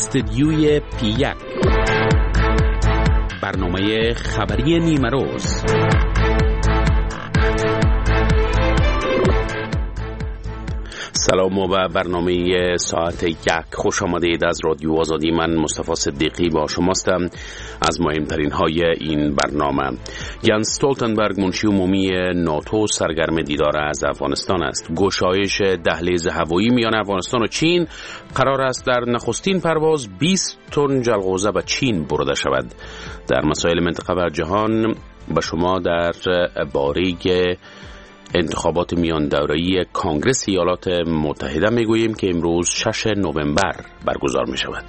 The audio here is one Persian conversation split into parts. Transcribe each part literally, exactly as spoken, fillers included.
استدیوی پی یک، برنامه خبری نیمه روز. سلام و برنامه ساعت یک خوش آمدید از رادیو آزادی. من مصطفی صدیقی با شماستم. از مهمترین های این برنامه: ینس استولتنبرگ منشی عمومی ناتو سرگرم دیدار از افغانستان است. گشایش دهلیز هوایی میان افغانستان و چین قرار است در نخستین پرواز بیست تن جلغوزه به چین برده شود. در مسائل منطقه و جهان به شما در باره انتخابات میان دوره‌ای کانگرس ایالات متحده میگوییم که امروز شش نوامبر برگزار می شود.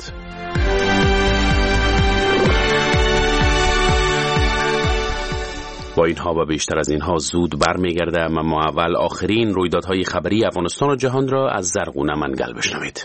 با اینها و بیشتر از اینها زود برمیگردم، اما اول آخرین رویدادهای خبری افغانستان و جهان را از زرغونه منگل بشنوید.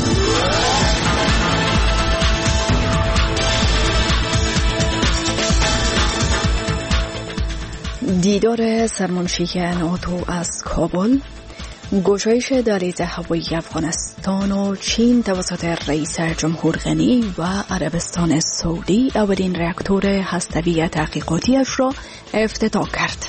دیدار سرمنشی ناتو از کابل، گشایش دهلیز هوایی افغانستان و چین توسط رئیس جمهور غنی و عربستان سعودی اولین راکتور هسته‌ای تحقیقاتیش را افتتاح کرد.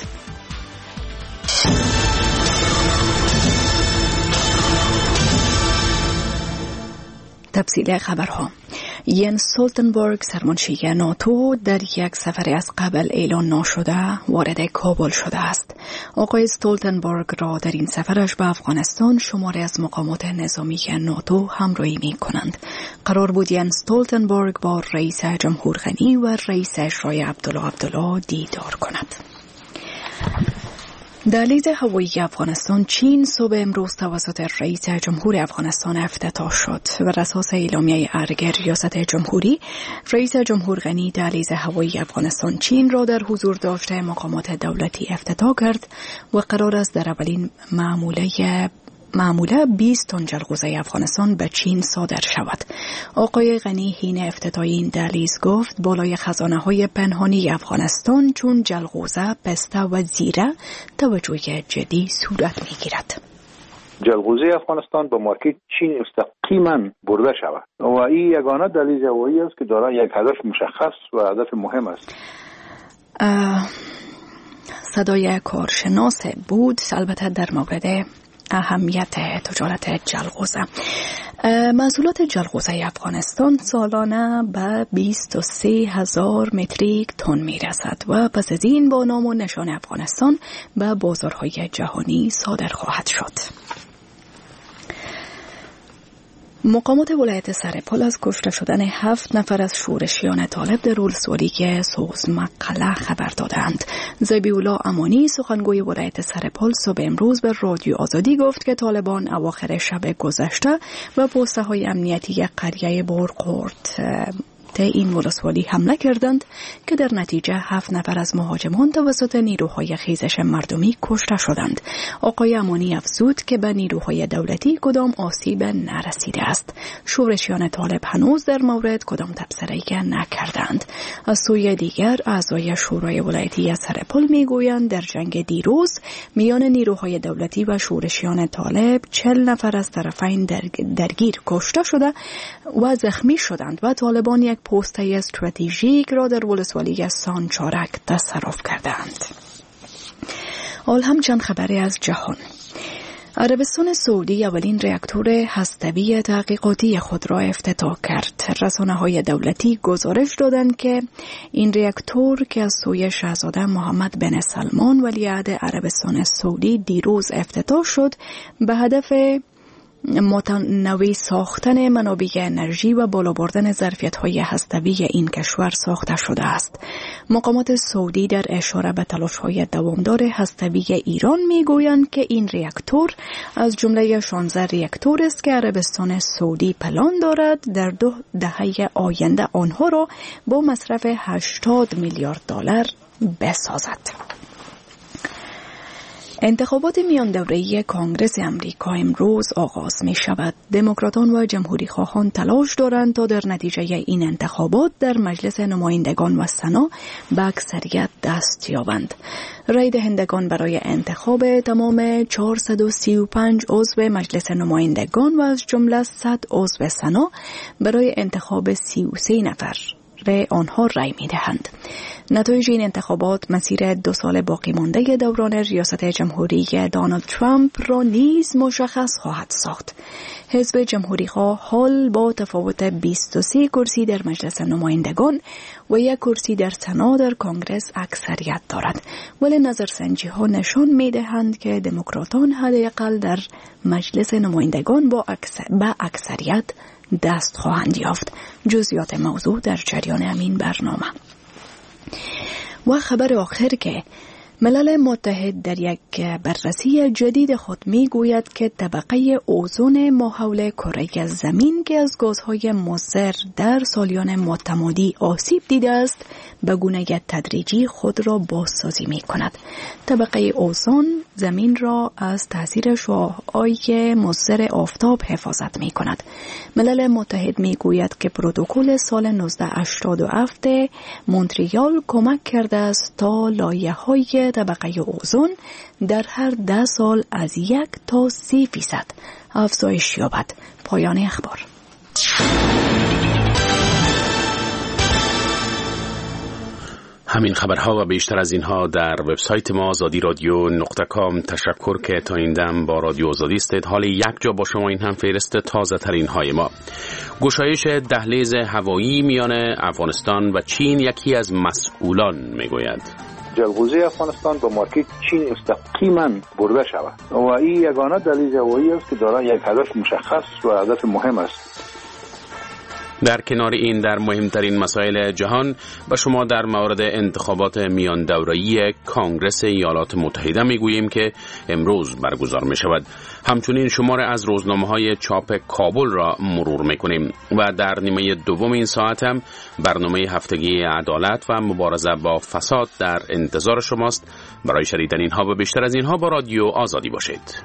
تفصیل خبرها: ینس استولتنبرگ سرمنشی ناتو در یک سفر از قبل اعلان نشده وارد کابل شده است. آقای استولتنبرگ را در این سفرش به افغانستان شماری از مقامات نظامی ناتو همراهی می کنند. قرار بود ینس استولتنبرگ با رئیس جمهور غنی و رئیس اجرایی عبدالله عبدالله دیدار کند. دهلیز هوایی افغانستان چین صبح امروز توسط رئیس جمهور افغانستان افتتاح شد. بر اساس اعلامیه ارگ ریاست جمهوری، رئیس جمهور غنی دهلیز هوایی افغانستان چین را در حضور داشته مقامات دولتی افتتاح کرد و قرار است در اولین معموله معموله بیست تن جلغوزه افغانستان به چین صادر شود. آقای غنی حین افتتاح این دهلیز گفت بالای خزانه های پنهانی افغانستان چون جلغوزه، پسته و زیره توجه جدی صورت می گیرد. جلغوزه افغانستان به مارکت چین مستقیما برده شود و این یگانه دهلیز هوایی است که دارای یک هدف مشخص و هدف مهم است. صدای کارشناس بود البته در مورد اهمیت تجارت جلغوزه. محصولات جلغوزه افغانستان سالانه به بیست و سه هزار متریک تن می رسد و پس از این با نام و نشان افغانستان به بازارهای جهانی صادر خواهد شد. مقامات ولایت سرپل از کشته شدن هفت نفر از شورشیان طالب در ولسوالی سوزمقله خبر دادند. ذبیح‌الله امانی سخنگوی ولایت سرپل صبح امروز به رادیو آزادی گفت که طالبان اواخر شب گذشته و پوسته های امنیتی قریه برقورد این ولسوالی حمله کردند که در نتیجه هفت نفر از مهاجمان توسط نیروهای خیزش مردمی کشته شدند. آقای امانی افزود که به نیروهای دولتی کدام آسیب نرسیده است. شورشیان طالب هنوز در مورد کدام تبصره‌ای نکردند. از سوی دیگر اعضای شورای ولایتی سرپل میگویند در جنگ دیروز میان نیروهای دولتی و شورشیان طالب چهل نفر از طرفین درگیر کشته شده و زخمی شدند و طالبان یک پوسته استراتژیک را در ولسوالی سانچارک تصرف کردند. حال هم چند خبری از جهان. عربستان سعودی اولین راکتور هسته‌ای تحقیقاتی خود را افتتاح کرد. رسانه‌های دولتی گزارش دادند که این راکتور که از سوی شاهزاده محمد بن سلمان ولیعهد عربستان سعودی دیروز افتتاح شد، به هدف متنوع ساختن منابع انرژی و بالا بردن ظرفیت‌های هسته‌ای این کشور ساخته شده است. مقامات سعودی در اشاره به تلاش‌های دوامدار هسته‌ای ایران می‌گویند که این راکتور از جمله شانزده راکتور است که عربستان سعودی پلان دارد در دو دهه آینده آنها را با مصرف هشتاد میلیارد دلار بسازد. انتخابات میان دوره‌ای کنگره امریکا امروز آغاز می شود. دموکراتان و جمهوری خواهان تلاش دارند تا در نتیجه این انتخابات در مجلس نمایندگان و سنا به اکثریت دست یابند. رای دهندگان برای انتخاب تمام چهارصد و سی و پنج عضو مجلس نمایندگان و از جمله صد عضو سنا برای انتخاب سی و سه نفر به آنها رای می دهند. نتایج این انتخابات مسیر دو سال باقی مانده دوران ریاست جمهوری دونالد ترامپ را نیز مشخص خواهد ساخت. حزب جمهوری‌خواه حال با تفاوت بیست و سه کرسی در مجلس نمایندگان و یک کرسی در سنا در کنگره اکثریت دارد، ولی نظرسنجی‌ها نشان می‌دهند که دموکراتان حداقل در مجلس نمایندگان با اکثر با اکثریت دست خواهند یافت. جزئیات موضوع در جریان همین برنامه. و خبر آخر که ملل متحد در یک بررسی جدید خود می گوید که طبقه اوزون ماحول کره زمین که از گازهای مضر در سالیان متمادی آسیب دیده است به گونه تدریجی خود را بازسازی می کند. طبقه اوزون زمین را از تاثیر شعاعهای مضر آفتاب حفاظت می کند. ملل متحد می گوید که پروتکل سال نوزده هشتاد و هفت مونتریال کمک کرده است تا لایه‌های طبقه اوزون در هر ده سال از یک تا سی فیصد افزایش یابد. پایان اخبار. همین خبرها و بیشتر از اینها در وبسایت ما آزادی رادیو نقطه کام. تشکر که تا این دم با رادیو آزادی استید. حال یک جا با شما این هم فهرست تازه ترین های ما. گشایش دهلیز هوایی میان افغانستان و چین یکی از مسئولان میگوید جلغوزی افغانستان به مارکت چین مستقیما برده شود و این یگانه دلیل هوایی است که دارای یک هدف مشخص و هدف مهم است. در کنار این در مهمترین مسائل جهان به شما در مورد انتخابات میان دوره‌ای کنگره ایالات متحده میگوییم که امروز برگزار می شود. همچنین شمار از روزنامه‌های چاپ کابل را مرور میکنیم و در نیمه دوم این ساعت هم برنامه هفتگی عدالت و مبارزه با فساد در انتظار شماست. برای شنیدن اینها و بیشتر از اینها با رادیو آزادی باشید.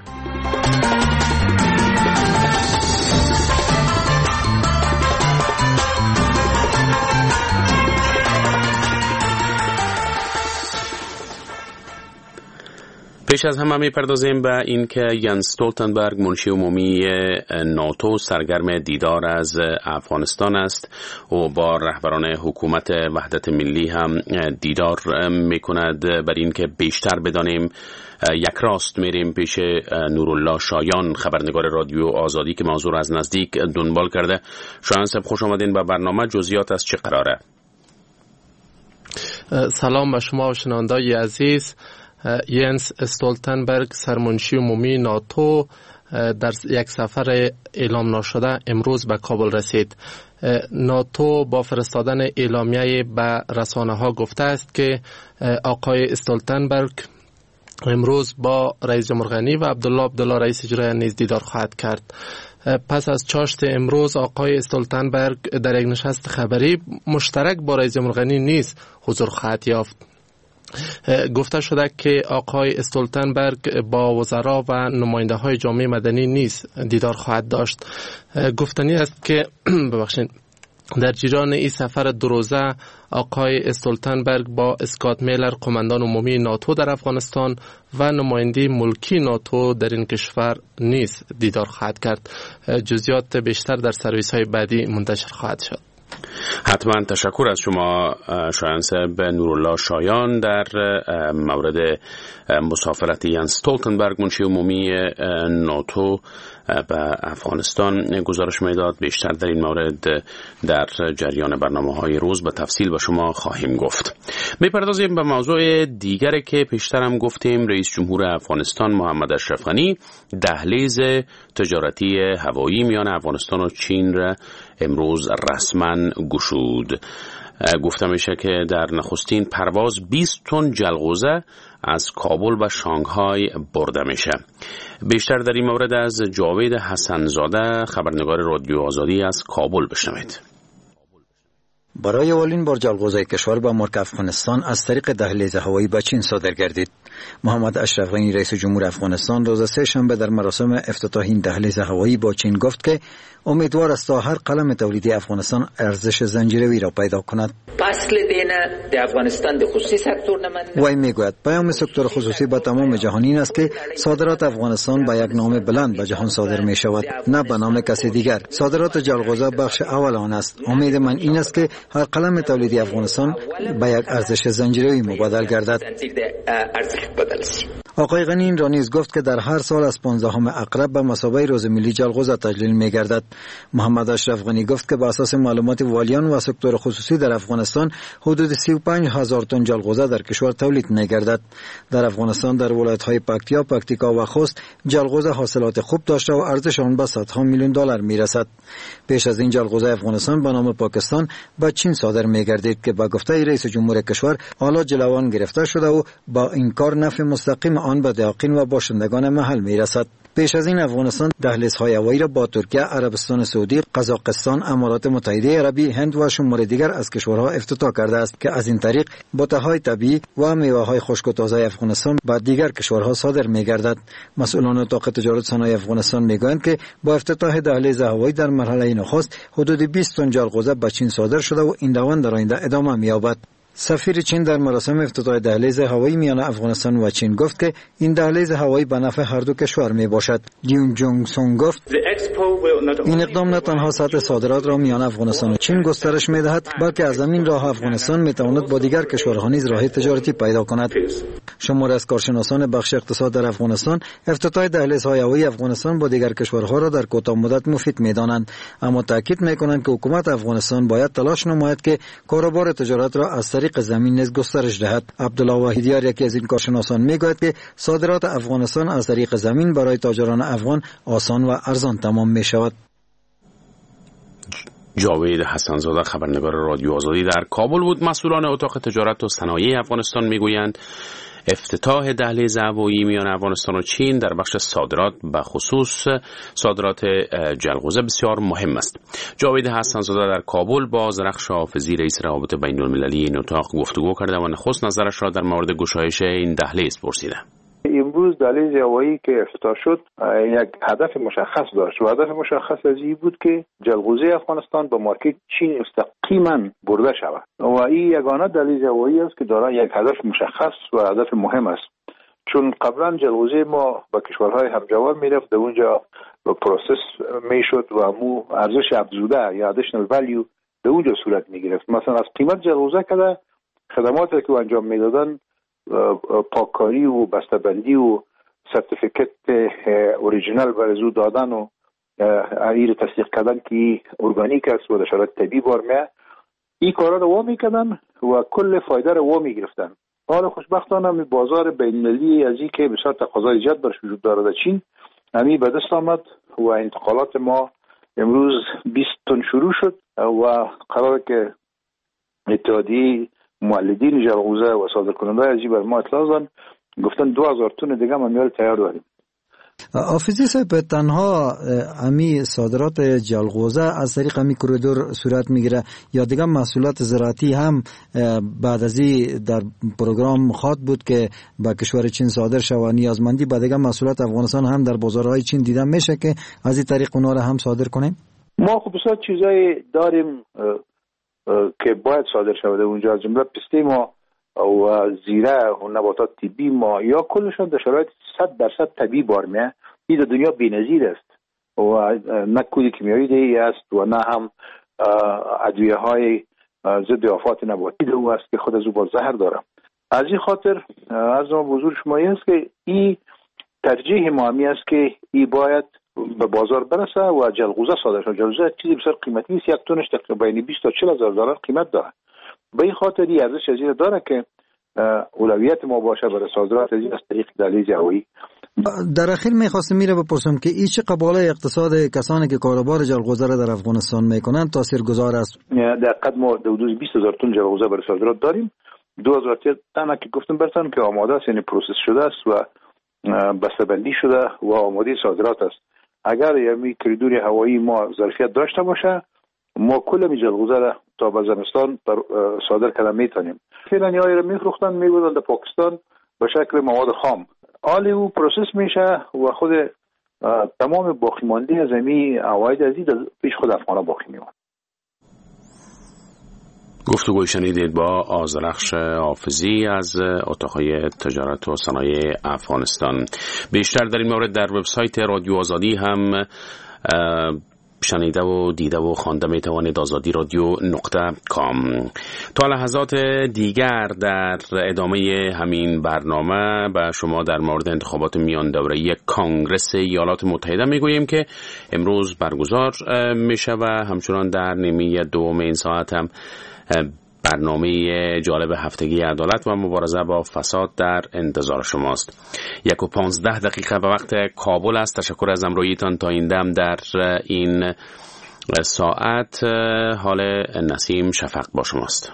پیش از همه می‌پردازیم به این که ینس استولتنبرگ منشی عمومی ناتو سرگرم دیدار از افغانستان است و با رهبران حکومت وحدت ملی هم دیدار می‌کند. بر این که بیشتر بدانیم یک راست میریم پیش نورالله شایان، خبرنگار رادیو آزادی که موضوع از نزدیک دنبال کرده. شایان صاحب خوش آمدین به برنامه. جزئیات از چه قراره؟ سلام به شما و شنوندگان عزیز. ینس استولتنبرگ سرمنشی عمومی ناتو در یک سفر اعلام نشده امروز به کابل رسید. ناتو با فرستادن اعلامیه به رسانه ها گفته است که آقای استولتنبرگ امروز با رئیس جمهور غنی و عبدالله عبدالله رئیس اجرایی نیز دیدار خواهد کرد. پس از چاشت امروز آقای استولتنبرگ در یک نشست خبری مشترک با رئیس جمهور غنی نیز حضور خواهد یافت. گفته شده که آقای استولتنبرگ با وزرا و نماینده های جامعه مدنی نیز دیدار خواهد داشت. گفتنی است که ببخشید در جریان این سفر دو روزه آقای استولتنبرگ با اسکات میلر قماندان عمومی ناتو در افغانستان و نماینده ملکی ناتو در این کشور نیز دیدار خواهد کرد. جزئیات بیشتر در سرویس های بعدی منتشر خواهد شد. حتما تشکر از شما شایان صاحب نورالله شایان در مورد مسافرت ینس استولتنبرگ منشی عمومی ناتو به افغانستان گزارش میداد. بیشتر در این مورد در جریان برنامه‌های روز به تفصیل به شما خواهیم گفت. میپردازیم به موضوع دیگری که پیشتر هم گفتیم. رئیس جمهور افغانستان محمد اشرف غنی دهلیز تجارتی هوایی میان افغانستان و چین را امروز رسما گشود. گفته میشه که در نخستین پرواز بیست تن جلغوزه از کابل و شانگهای برده میشه. بیشتر در این مورد از جاوید حسنزاده خبرنگار رادیو آزادی از کابل بشنوید. برای اولین بار جلغوزه کشور با مارک افغانستان از طریق دهلیز هوایی به چین صادر گردید. محمد اشرف غنی رئیس جمهور افغانستان روز سه شنبه در مراسم افتتاح این دهلیز هوایی با چین گفت که امیدوار است تا هر قلم تولیدی افغانستان ارزش زنجیروی را پیدا کند. فصل دینه د افغانستان د خصوصی سکتور نمند وی میگوید پیام سکتور خصوصی به تمام جهان این است که صادرات افغانستان به یک نام بلند به جهان صادر می شود، نه به نام کسی دیگر. صادرات جلغوزه بخش اول آن است. امید من این است که هر قلم تولیدی افغانستان به یک ارزش زنجیروی مبادل گردد. آقای غنی این را نیز گفت که در هر سال از پانزدهم اقرب به مثابه روز ملی جلغوزه تجلیل می گردد. محمد اشرف غنی گفت که بر اساس معلومات والیان و سکتور خصوصی در افغانستان حدود سی و پنج هزار تن جلغوزه در کشور تولید می گردد. در افغانستان در ولایت‌های پکتیا، پکتیکا و خوست جلغوزه حاصلات خوب داشته و ارزش آن به صدها میلیون دلار می رسد. پیش از این جلغوزه افغانستان به نام پاکستان به چین صادر می گردید که با گفته رئیس جمهور کشور حالا جلوان گرفته شده و با این کار نفع مستقیم آن به دهقین و باشندگان محل می رسد. پیش از این افغانستان دهلیزهای هوایی را با ترکیه، عربستان سعودی، قزاقستان، امارات متحده عربی، هند و شمار دیگر از کشورها افتتاح کرده است که از این طریق بوته‌های طبیعی و میوه‌های خشک و تازه افغانستان به دیگر کشورها صادر می‌گردد. مسئولان اتاق تجارت صنایع افغانستان می‌گویند که با افتتاح دهلیز هوایی در مرحله نخست حدود بیست تن جلغوزه به چین صادر شده و این روند در آینده ادامه می‌یابد. سفیر چین در مراسم افتتاح دهلیز هوایی میان افغانستان و چین گفت که این دهلیز هوایی به نفع هر دو کشور می باشد. لیون جونگ سونگ گفت این اقدام نه تنها سطح صادرات را میان افغانستان و چین گسترش می دهد، بلکه از همین راه افغانستان می تواند با دیگر کشورها نیز راه تجارتی پیدا کند. شمار از کارشناسان بخش اقتصاد در افغانستان افتتاح دهلیزهای هوایی افغانستان با دیگر کشورها را در کوتاه مدت مفید می دانند، اما تاکید می کنند که حکومت افغانستان باید تلاش نماید که کاروبار تجارت را از طریق زمین نیز گسترش دهد. عبدالله واحدیار یکی از این کارشناسان میگوید که صادرات افغانستان از طریق زمین برای تاجران افغان آسان و ارزان تمام می شود. جاوید حسن‌زاده خبرنگار رادیو آزادی در کابل بود. مسئولان اتاق تجارت و صنایع افغانستان میگویند افتتاح دهلیز هوایی میان افغانستان و چین در بخش صادرات به خصوص صادرات جلغوزه بسیار مهم است. جاوید حسن‌زاده در کابل با زرخش حافظی رئیس روابط بین المللی این اتاق گفتگو کرده و نخست نظرش را در مورد گشایش این دهلیز پرسیده. امروز دهلیز هوایی که افتتاح شد یک هدف مشخص داشت و هدف مشخص از این بود که جلغوزه افغانستان به مارکت چین مستقیما برده شود و این یگانه دهلیز هوایی است که دارای یک هدف مشخص و هدف مهم است، چون قبلا جلغوزه ما به کشورهای همجوار میرفت، در اونجا پروسس میشد و مو ارزش افزوده یا ادیشنال ولیو در اونجا صورت میگرفت. مثلا از قیمت جلغوزه کده خدماتی که انجام میدادن پاککاری و بسته‌بندی و سرتیفیکت اوریجینال برای دادن و ایر تصدیق کردن که ارگانیک است و در شرایط طبیعی بارمه، این کارا رو وا میکردن و کل فایده رو وا میگرفتن. حالا خوشبختانه می بازار بین‌المللی از این که بسیار تقاضای زیاد برش وجود داره در چین همی به دست آمد و انتقالات ما امروز بیست تن شروع شد و قراره که اتحادیه مولدین جلغوزه و صادرکننده از این بر ما اطلاع دادن، گفتن دو هزار تن دیگه ما میال تیار داریم. آفیزی صاحب تنها امی صادرات جلغوزه از طریق امی کوریدور صورت میگیره یا دیگه محصولات زراعتی هم بعد از این در پروگرام خواد بود که با کشور چین صادر شود؟ نیازمندی با دیگه محصولات افغانستان هم در بازارهای چین دیده میشه که از این طریق اونا را هم صادر کنیم؟ ما خب بسیار چیزای داریم که باید صادر شود اونجا، از جمله پسته ما و زیره و نباتات طبی ما یا کلشان در شرایط صد درصد طبیعی بارمه. این در دنیا بی‌نظیر است و نه کود کیمیایی دیگه است و نه هم ادویه های ضد آفات نباتی دیگه است که خود از او با زهر داره. از این خاطر از ما بزرگ شما است که این ترجیح ما همی است که این باید به بازار برسه و جلغوزه صادر شود. جلغوزه چیزی بسیار قیمتی است، یک تنش تقریبا بیست تا چهل هزار دلار قیمت داره. به این خاطر این ارزش از این داره که اولویت ما باشه برای صادرات از این از طریق دهلیز هوایی. در اخیر میخواستم میره بپرسم که این چه قباله اقتصاد کسانی که کاروبار جلغوزه را در افغانستان میکنند تاثیرگذار است؟ در قد ما حدود بیست هزار تن جلغوزه برای صادرات داریم. دو هزار تن که گفتم براتون که آماده است، یعنی پروسس شده است و بسته‌بندی شده و آماده صادرات است. اگر یعنی کوریدور هوایی ما ظرفیت داشته باشه ما کل می جلغوزه را تا به زمستان صادر کردن میتونیم. فعلا یای را میفروختن میبودن در پاکستان به شکل مواد خام. آلی او پروسس میشه و خود تمام باقی مانده زمین عواید ازی در پیش خود افغانا باقی میمونه. گفتگوی شنیدید با آذرخش حافظی از اتاقهای تجارت و صنایع افغانستان. بیشتر در این مورد در وبسایت رادیو آزادی هم شنیده و دیده و خوانده می توانید. آزادی رادیو نقطه کام. تا لحظات دیگر در ادامه همین برنامه به شما در مورد انتخابات میان دوره‌ای کانگرس ایالات متحده می گوییم که امروز برگزار می شود. همچنان در نیمه دوم این ساعت هم برنامه جالب هفتگی عدالت و مبارزه با فساد در انتظار شماست. یک و پانزده دقیقه به وقت کابل است. تشکر از همراهیتان تا این دم در این ساعت. حال نسیم شفق با شماست.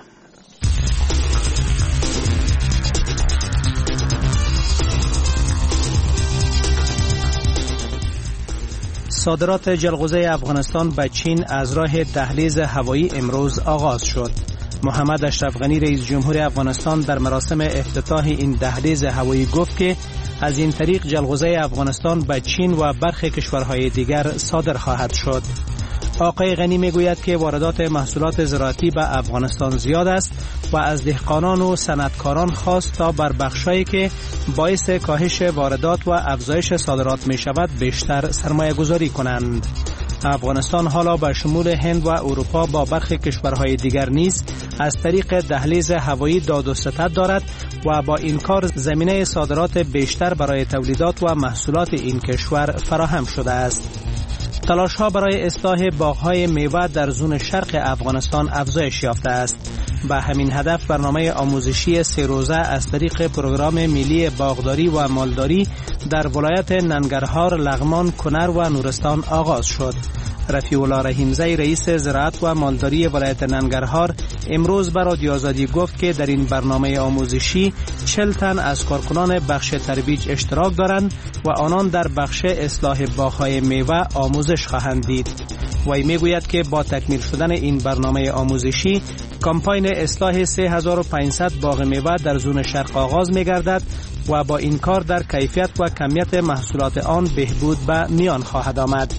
صادرات جلغوزه افغانستان به چین از راه دهلیز هوایی امروز آغاز شد. محمد اشرف غنی رئیس جمهور افغانستان در مراسم افتتاح این دهلیز هوایی گفت که از این طریق جلغوزه افغانستان به چین و برخی کشورهای دیگر صادر خواهد شد. آقای غنی میگوید که واردات محصولات زراعتی به افغانستان زیاد است و از دهقانان و صنعتکاران خواست تا بر بخشایی که باعث کاهش واردات و افزایش صادرات می شود بیشتر سرمایه گذاری کنند. افغانستان حالا به شمول هند و اروپا با برخی کشورهای دیگر نیز از طریق دهلیز هوایی داد و ستد دارد و با این کار زمینه صادرات بیشتر برای تولیدات و محصولات این کشور فراهم شده است. تلاش ها برای اصلاح باغ‌های میوه در زون شرق افغانستان افزایش یافته است. به همین هدف برنامه آموزشی سه روزه از طریق پروگرام ملی باغداری و مالداری در ولایت ننگرهار، لغمان، کنر و نورستان آغاز شد. رفیع الله رحیمزی رئیس زراعت و مالداری ولایت ننگرهار امروز به رادیو آزادی گفت که در این برنامه آموزشی چهل تن از کارکنان بخش ترویج اشتراک دارند و آنان در بخش اصلاح باغ‌های میوه آموزش خواهند دید. وی میگوید که با تکمیل شدن این برنامه آموزشی کمپاین اصلاح سه هزار و پانصد باغ میوه در زون شرق آغاز می‌گردد و با این کار در کیفیت و کمیت محصولات آن بهبود به میان خواهد آمد.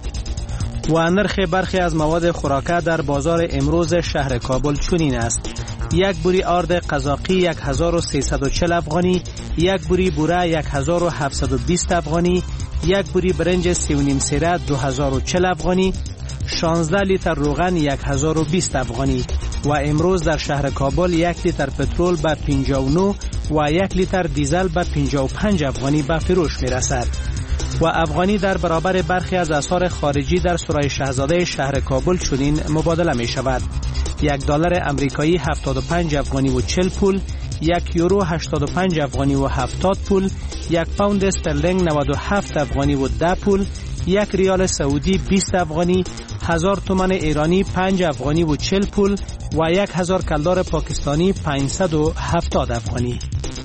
و نرخ برخی از مواد خوراکه در بازار امروز شهر کابل چنین است: یک بوری آرد قزاقی یک هزار و سیصد و چهل افغانی، یک بوری بوره یک هزار و هفتصد و بیست افغانی، یک بوری برنج سی و نیم سیره دو هزار و چهل افغانی، شانزده لیتر روغن یک هزار و بیست افغانی. و امروز در شهر کابل یک لیتر پترول به پنجاه و نه و یک لیتر دیزل به پنجاه و پنج افغانی به فروش می رسد. و افغانی در برابر برخی از اسعار خارجی در سرای شاهزاده شهر کابل چنین مبادله می شود: یک دلار امریکایی هفتاد و پنج افغانی و چهل پول، یک یورو هشتاد و پنج افغانی و هفتاد پول، یک پوند استرلینگ نود و هفت افغانی و ده پول، یک ریال سعودی بیست افغانی، هزار تومان ایرانی پنج افغانی و چهل پول و یک هزار کلدار پاکستانی پانصد و هفتاد افغانی.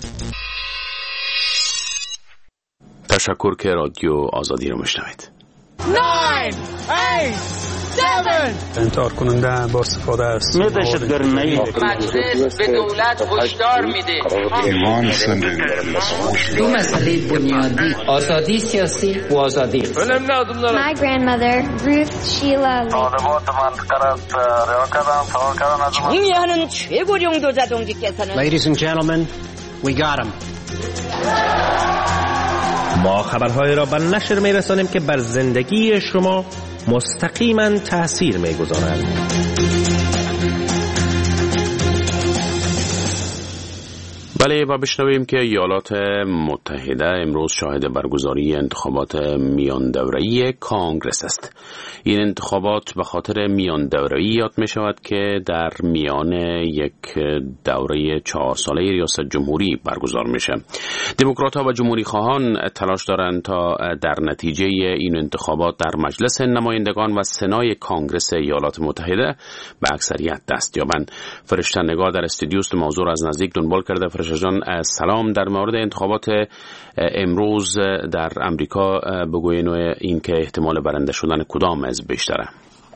تشکر که رادیو آزادی رو مشنوید. نه، هشت، هفت انتحار کننده با استفاده است. می دهشتگردی مجلس به دولت هشدار میده. دو مسئله بنیادی: آزادی سیاسی و آزادی. My grandmother Ruth Sheila 중요한 최고령 도자동지께서는 Ladies and gentlemen, we got him. ما خبرهای را به نشر می رسانیم که بر زندگی شما مستقیما تأثیر می گذارند. بله، و بشنویم که ایالات متحده امروز شاهد برگزاری انتخابات میان دوره‌ای کانگرس است. این انتخابات به خاطر میان دوره‌ای یاد می شود که در میان یک دوره چهار ساله ریاست جمهوری برگزار میشه. دموکرات‌ها و جمهوری خواهان تلاش دارند تا در نتیجه این انتخابات در مجلس نمایندگان و سنای کانگرس ایالات متحده به اکثریت دست یابند. فرشته نگار در استودیوست موضوع از نزدیک دنبال کرده. فرشته جان سلام. در مورد انتخابات امروز در امریکا بگوین و این که احتمال برنده شدن کدام از بیشتره؟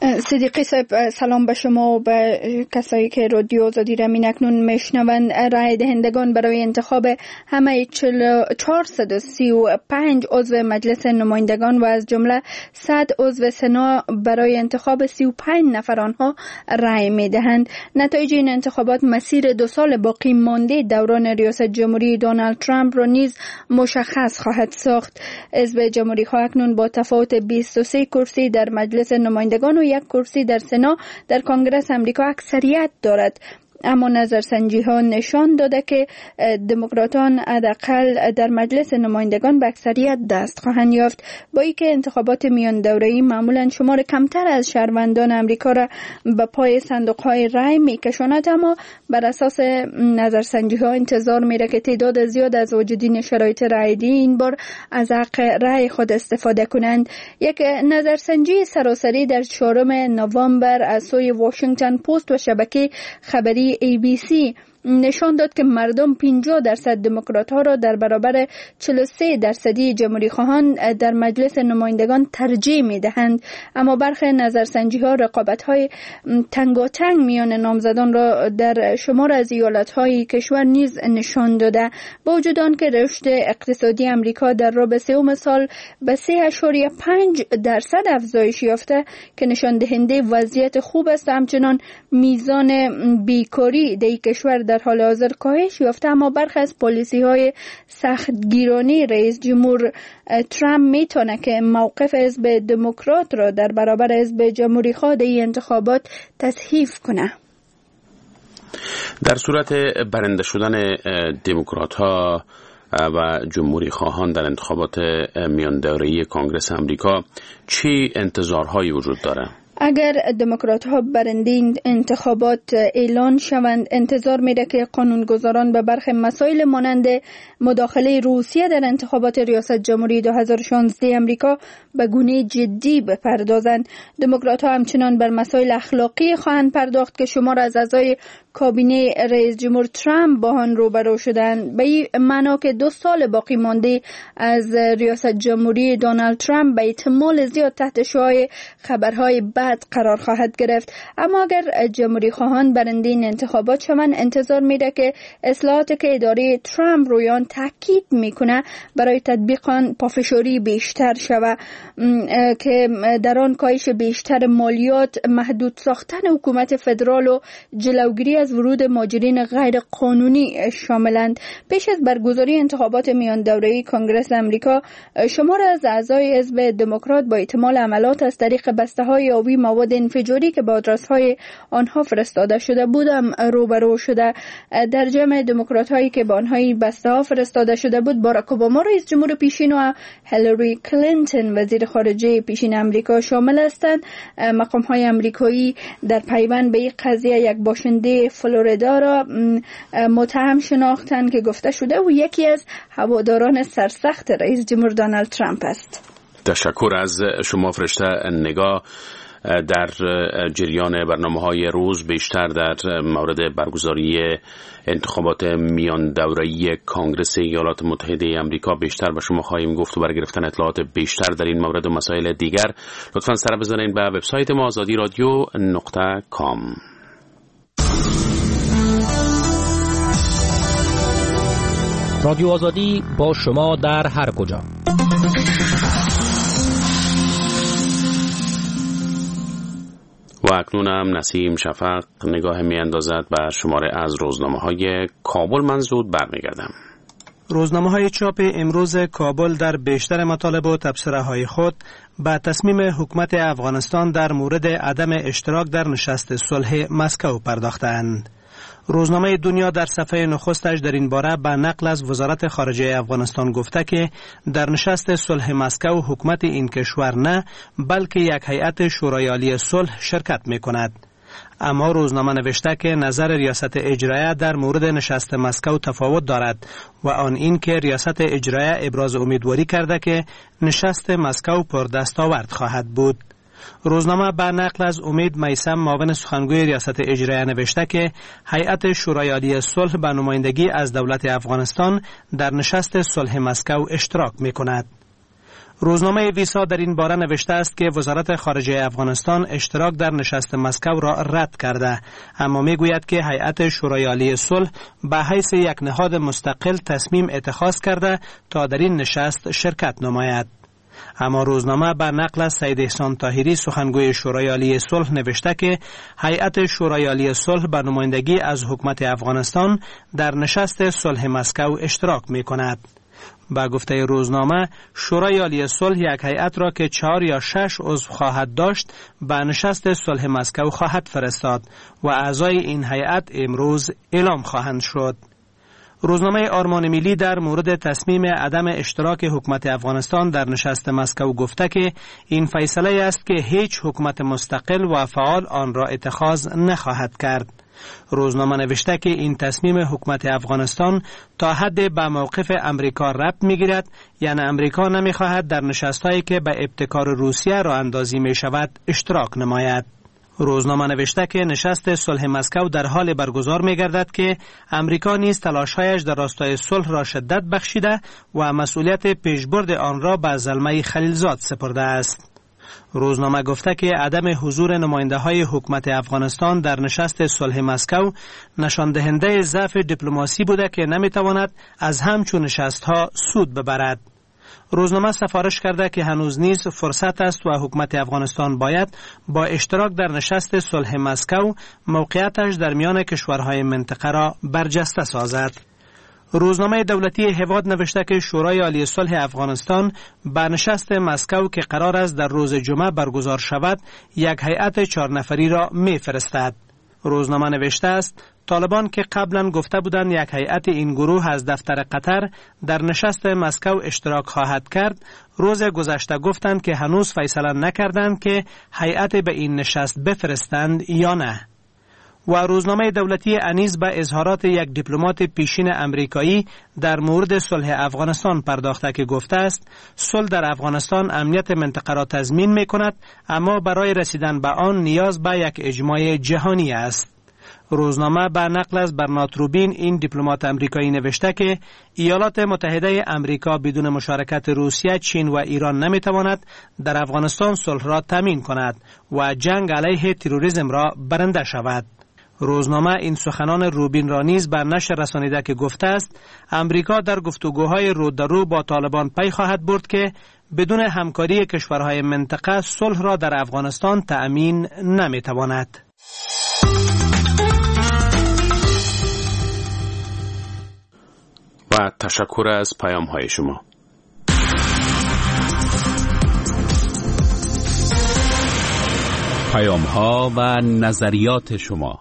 صدیقی صاحب، سلام به شما و به کسایی که رادیو آزادی را اکنون میشنوند. رای دهندگان برای انتخاب همه چهارصد و سی و پنج عضو مجلس نمایندگان و از جمله صد عضو سنا برای انتخاب سی و پنج نفر آنها رای میدهند. نتایج این انتخابات مسیر دو سال باقی مانده دوران ریاست جمهوری دونالد ترامپ را نیز مشخص خواهد ساخت. حزب جمهوری خواه اکنون با تفاوت بیست و سه کرسی در مجلس نمایندگان و یک کرسی در سنا در کنگره امریکا اکثریت دارد، اما نظرسنجی ها نشان داده که دموکراتان حداقل در مجلس نمایندگان به اکثریت دست خواهند یافت، با اینکه انتخابات میان دوره‌ای معمولا شمار کمتر از شهروندان امریکا را به پای صندوق های رای میکشاند، اما بر اساس نظرسنجی ها انتظار میره که تعداد زیاد از واجدین شرایط رایدهی این بار از حق رای خود استفاده کنند. یک نظرسنجی سراسری در چهارم نوامبر از سوی واشنگتن پست و شبکه خبری ای بی سی نشان داد که مردم پنجاه درصد دموکرات ها را در برابر چهل و سه درصدی جمهوری خواهان در مجلس نمایندگان ترجیح می دهند، اما برخی نظرسنجی ها رقابت های تنگاتنگ میان نامزدان را در شمار از ایالت های کشور نیز نشان داده. با وجود آنکه رشد اقتصادی امریکا در ربع سوم سال به سه اشاریه پنج درصد افزایش یافته که نشان دهنده وضعیت خوب است، همچنان میزان بیکاری در کشور در حال حاضر کاهش یافته، اما برخی از پالیسی های سختگیرانه رئیس جمهور ترامپ میتونه که موقف حزب دموکرات را در برابر حزب جمهوری خواه در این انتخابات تضعیف کنه. در صورت برنده شدن دموکرات ها و جمهوری خواهان در انتخابات میان دوره‌ای کنگره امریکا چه انتظارهایی وجود داره؟ اگر دموکرات ها برنده این انتخابات اعلان شوند، انتظار میره که قانونگذاران به برخی مسائل مانند مداخله روسیه در انتخابات ریاست جمهوری دو هزار و شانزده امریکا به گونه جدی بپردازند. دموکرات ها همچنان بر مسائل اخلاقی خواهند پرداخت که شمار از اعضای کابینه رئیس جمهور ترامپ با آن روبرو شدند، به این معنا که دو سال باقی مانده از ریاست جمهوری دونالد ترامپ به احتمال زیاد تحت شعاع خبرهای بد قرار خواهد گرفت. اما اگر جمهوری خواهان برنده این انتخابات شوند، انتظار میره که اصلاحاتی که اداره ترامپ روی آن تاکید میکنه برای تطبیق آن پافشاری بیشتر شود که در آن کاهش بیشتر مالیات، محدود ساختن حکومت فدرال و جلوگیری از ورود مهاجرین غیر قانونی شاملند. پیش از برگزاری انتخابات میان دوره‌ای کنگره امریکا، شمار از اعضای حزب دموکرات با احتمال عملات از طریق بسته‌های آبی مواد انفجاری که به آدرس‌های آنها فرستاده شده بودم روبرو شده. در جمع دموکرات‌هایی که به آنها بسته‌ها فرستاده شده بود، باراک اوباما رئیس جمهور پیشین و هیلاری کلینتون وزیر خارجه پیشین امریکا شامل هستند. مقام‌های امریکایی در پیوند به این قضیه یک باشنده فلوریدا را متهم شناختند که گفته شده او یکی از هواداران سرسخت رئیس جمهور دونالد ترامپ است. تشکر از شما فرشته نگاه. در جریان برنامه‌های روز بیشتر در مورد برگزاری انتخابات میان دوره‌ای کنگره ایالات متحده آمریکا بیشتر به شما خواهیم گفت و برای گرفتن اطلاعات بیشتر در این مورد و مسائل دیگر لطفاً سر بزنید به وبسایت ما آزادی رادیو نقطه کام. رادیو آزادی با شما در هر کجا. و اکنون هم نسیم شفق نگاه می اندازد بر شماره از روزنامه های کابل. من زود برمیگردم. روزنامه های چاپ امروز کابل در بیشتر مطالب و تبصره های خود به تصمیم حکومت افغانستان در مورد عدم اشتراک در نشست صلح مسکو پرداختند. روزنامه دنیا در صفحه نخستش در این باره به نقل از وزارت خارجه افغانستان گفته که در نشست صلح مسکو حکومت این کشور نه بلکه یک هیئت شورای عالی صلح شرکت می کند. اما روزنامه نوشته که نظر ریاست اجرایه در مورد نشست مسکو تفاوت دارد و آن این که ریاست اجرایه ابراز امیدواری کرده که نشست مسکو پر دستاورد خواهد بود. روزنامه به نقل از امید میثم معاون سخنگوی ریاست اجرایه نوشته که هیئت شورای عالی صلح به نمایندگی از دولت افغانستان در نشست صلح مسکو اشتراک می کند. روزنامه ویسا در این باره نوشته است که وزارت خارجه افغانستان اشتراک در نشست مسکو را رد کرده، اما می گوید که هیئت شورای عالی صلح به حیث یک نهاد مستقل تصمیم اتخاذ کرده تا در این نشست شرکت نماید. اما روزنامه به نقل از سید احسان طاهری سخنگوی شورای عالی صلح نوشته که هیئت شورای عالی صلح به نمایندگی از حکومت افغانستان در نشست صلح مسکو اشتراک می کند. با گفته روزنامه، شورای عالی صلح یک هیئت را که چهار یا شش عضو خواهد داشت به نشست صلح مسکو خواهد فرستاد و اعضای این هیئت امروز اعلام خواهند شد. روزنامه آرمان ملی در مورد تصمیم عدم اشتراک حکومت افغانستان در نشست مسکو گفته که این فیصله است که هیچ حکومت مستقل و فعال آن را اتخاذ نخواهد کرد. روزنامه نوشته که این تصمیم حکومت افغانستان تا حد به موقف امریکا ربط می‌گیرد، یعنی امریکا نمی‌خواهد در نشست‌هایی که به ابتکار روسیه راه اندازی می‌شود اشتراک نماید. روزنامه نوشته که نشست صلح مسکو در حال برگزار می‌گردد که امریکا نیز تلاش‌هایش در راستای صلح را شدت بخشیده و مسئولیت پیشبرد آن را به زلمه خلیلزاد سپرده است. روزنامه گفته که عدم حضور نماینده های حکومت افغانستان در نشست صلح مسکو نشان دهنده ضعف دیپلماسی بوده که نمیتواند از همچون نشست ها سود ببرد. روزنامه سفارش کرده که هنوز نیز فرصت است و حکومت افغانستان باید با اشتراک در نشست صلح مسکو موقعیتش در میان کشورهای منطقه را برجسته سازد. روزنامه دولتی هواد نوشته که شورای عالی صلح افغانستان به نشست مسکو که قرار است در روز جمعه برگزار شود یک هیئت چهار نفری را می‌فرستد. روزنامه نوشته است طالبان که قبلا گفته بودند یک هیئت این گروه از دفتر قطر در نشست مسکو اشتراک خواهد کرد، روز گذشته گفتند که هنوز فیصله نکردند که هیئت به این نشست بفرستند یا نه. و روزنامه دولتی انیس به اظهارات یک دیپلمات پیشین امریکایی در مورد صلح افغانستان پرداخته که گفته است صلح در افغانستان امنیت منطقه را تضمین می کند، اما برای رسیدن به آن نیاز به یک اجماع جهانی است. روزنامه به نقل از برنارد روبین این دیپلمات امریکایی نوشته که ایالات متحده امریکا بدون مشارکت روسیه، چین و ایران نمی تواند در افغانستان صلح را تامین کند و جنگ علیه تروریسم را برنده شود. روزنامه این سخنان روبین را نیز بر نشر رسانیده که گفته است امریکا در گفتگوهای رو در رو با طالبان پی خواهد برد که بدون همکاری کشورهای منطقه صلح را در افغانستان تأمین نمی تواند. و تشکر از پیام های شما. پیام ها و نظریات شما.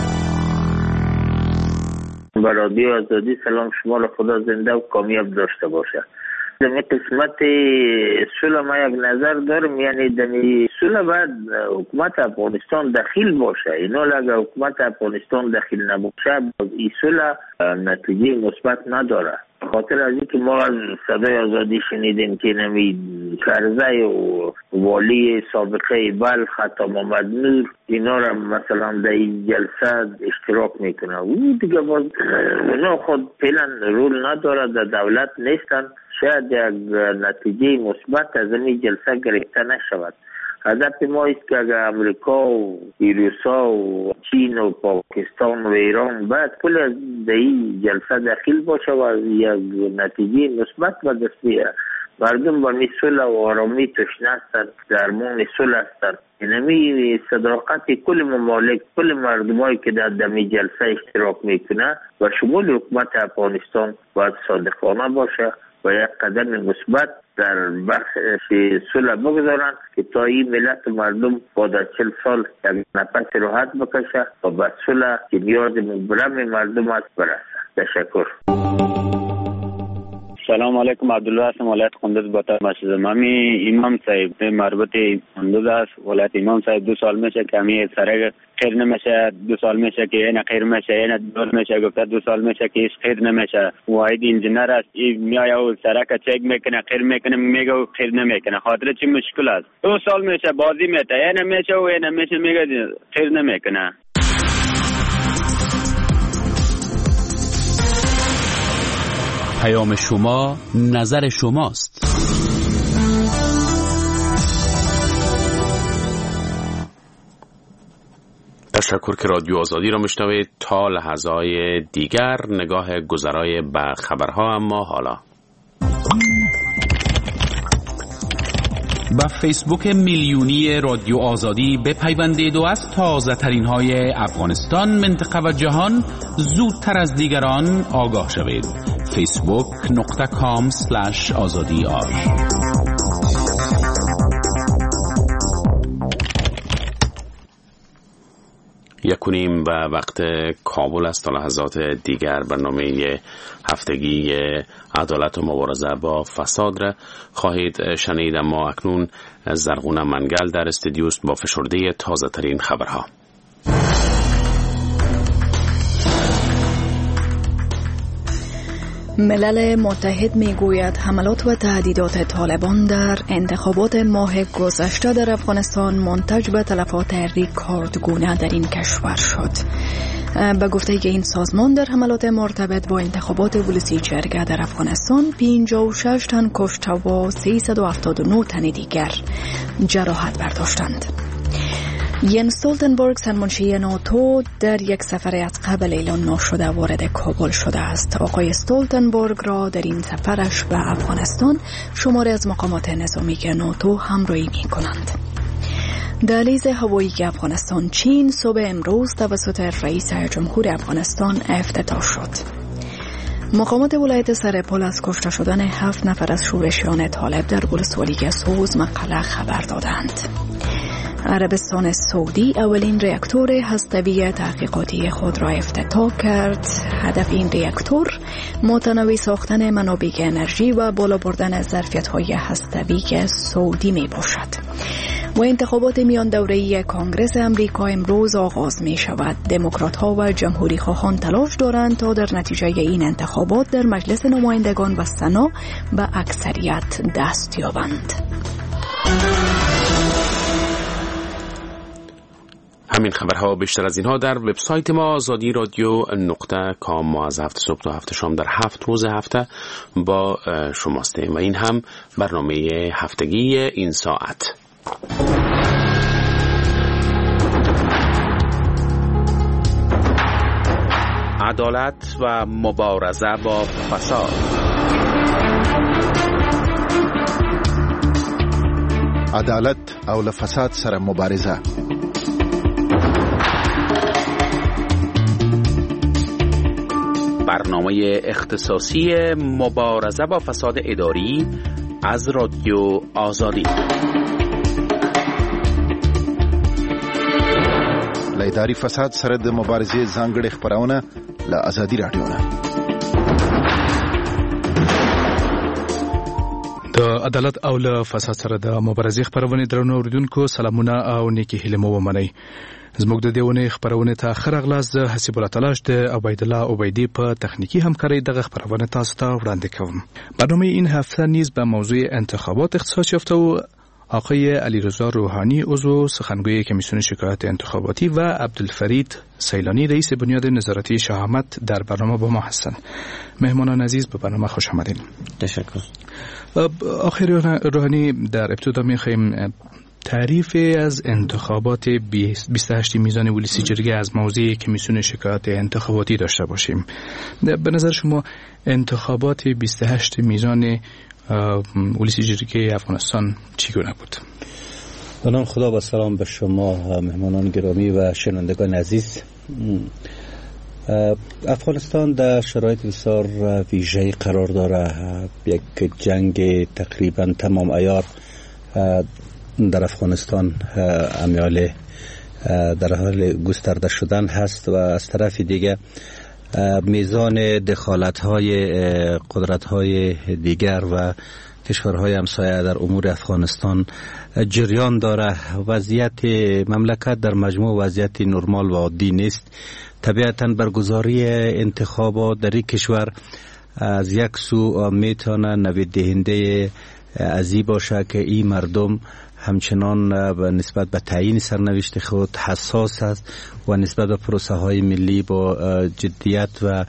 با رادیو آزادی سلام، شما را خدا زنده و کامیاب داشته باشه. در قسمت صلح ما یک نظر دارم، یعنی در صلح باید حکومت افغانستان دخیل باشه. اینا اگر حکومت افغانستان دخیل نباشه این صلح نتیجه مثبت نداره. خاطر از اینکه ما از صدای آزادی شنیدیم که نمی کرزی و والی سابقه بلخ حتی محمد نور اینا را مثلا در این جلسه اشتراک میکنه و دیگه باز اونا خود فعلا رول نداره، در دولت نیستن، شاید یک نتیجه مثبت از این جلسه گرفته نشود. هدف ما است که اگر امریکا و روسا و چین و پاکستان و ایران باید کل از این جلسه داخل باشه و یک نتیجه مثبت به دست بیاره. مردم با صلح و آرامی تشنه هستند، درمان صلح هستند. اینمی صداقت کل ممالک، کل مردمایی که در دمی جلسه اشتراک میکنه و شمول حکومت افغانستان باید صادقانه باشه و یک قدم مثبت در بخش صلح بگذارن که تا این ملت مردم بعد از چل سال یک نفس راحت بکشه و به صلح که نیاز مبرم مردم است برسه. تشکر. سلام علیکم، عبدالله هستم، ولایت قندوز بطر مسجد امامی. امام صاحب مربوط قندوز است. ولایت امام صاحب دو سال میشه که همی سرک خیر نمیشه، دو سال میشه که این خیر میشه، این دور میشه، گفته دو سال میشه که ایش خیر نمیشه. واحد انجینر است، این میایه و سرک چک میکنه، خیر میکنه، میگه و خیر نمیکنه. خاطر چی مشکل است؟ دو سال میشه بازی میته، این میشه و این میشه، میگه خیر نمیکنه. پیام شما نظر شماست. تشکر که رادیو آزادی را میشنوید. تا لحظه‌های دیگر نگاه گذرای به خبرها. اما حالا با فیسبوک میلیونی رادیو آزادی بپیوندید و از تازه ترین های افغانستان، منطقه و جهان زودتر از دیگران آگاه شوید. فیسبوک نقطه کام سلش آزادی آر. یکونیم به وقت کابل است. تا لحظات دیگر برنامه هفتگی عدالت و مبارزه با فساد را خواهید شنید. اما اکنون زرغونه منگل در استودیوست با فشرده تازه ترین خبرها. ملل متحد میگوید حملات و تهدیدات طالبان در انتخابات ماه گذشته در افغانستان منتج به تلفات ریکاردگونه در این کشور شد. به گفته این سازمان در حملات مرتبط با انتخابات ولسی جرگه در افغانستان پنجاه و شش تن کشته و سیصد و هفتاد و نه تن دیگر جراحت برداشتند. ینس استولتنبرگ سرمنشی ناتو در یک سفر از قبل اعلان نشده وارد کابل شده است. آقای استولتنبرگ را در این سفرش به افغانستان شماری از مقامات نظامی ناتو همراهی می کنند. دهلیز هوایی افغانستان چین صبح امروز توسط رئیس جمهور افغانستان افتتاح شد. مقامات ولایت سرپل از کشته شدن هفت نفر از شورشیان طالب در ولسوالی سوز مقله خبر دادند. عربستان سعودی اولین راکتور هسته‌ای تحقیقاتی خود را افتتاح کرد. هدف این راکتور متنوع ساختن منابع انرژی و بالا بردن ظرفیت‌های هسته‌ای سعودی می باشد. و انتخابات میان دوره‌ای کنگره امریکا امروز آغاز می شود. دموکرات‌ها و جمهوری خواهان تلاش دارند تا در نتیجه این انتخابات در مجلس نمایندگان و سنا به اکثریت دست یابند. همین خبرها بیشتر از اینها در وبسایت ما آزادی رادیو نقطه کام. ما از هفت صبح تا هفت شام در هفت روز هفته با شماستیم و این هم برنامه هفتگی این ساعت. عدالت و مبارزه با فساد. عدالت او له فساد سره مبارزه. برنامه اختصاصی مبارزه با فساد اداری از رادیو آزادی. له اداري فساد سره د مبارزې ځانګړې خبرونه له آزادي رادیو نه. د عدالت او له فساد سره د مبارزې خبرونه درنو اوریدونکو سلامونه او نیکی هیله مو ومنئ. زموږ د دیونه خبرونه ته خرغلاس د حسیب الله تلاش د عبید الله عبیدی په تخنیکی همکاری دغه خبرونه تاسو ته وړاندې کوم. برنامه این هفته نیز به موضوع انتخابات اختصاص یافته و آقای علیرضا روحانی عضو سخنگوی کمیسیون شکایات انتخاباتی و عبدالفرید سیلانی رئیس بنیاد نظارتی شهامت در برنامه با ما هستند. مهمانان عزیز به برنامه خوش آمدین. تشکر. آقای روحانی در ابتدا می‌خوایم تعریف از انتخابات بیست و هشت میزان ولسی جرگه از موضوع کمیسیون شکایات انتخاباتی داشته باشیم. به نظر شما انتخابات بیست و هشت میزان ولسی جرگه افغانستان چگونه بود؟ به نام خدا و سلام به شما مهمانان گرامی و شنوندگان عزیز. افغانستان در شرایط بسیار ویژه‌ای قرار داره. یک جنگ تقریبا تمام عیار در افغانستان امیال در حال گسترده شدن هست و از طرف دیگه میزان دخالت‌های قدرت‌های دیگر و کشورهای همسایه در امور افغانستان جریان داره. وضعیت مملکت در مجموع وضعیت نرمال و عادی نیست. طبیعتاً برگزاری انتخابات در این کشور از یک سو میتونه نوید دهنده ازی باشه که این مردم همچنان به نسبت به تعیین سرنوشت خود حساس است و نسبت به پروسه های ملی با جدیت و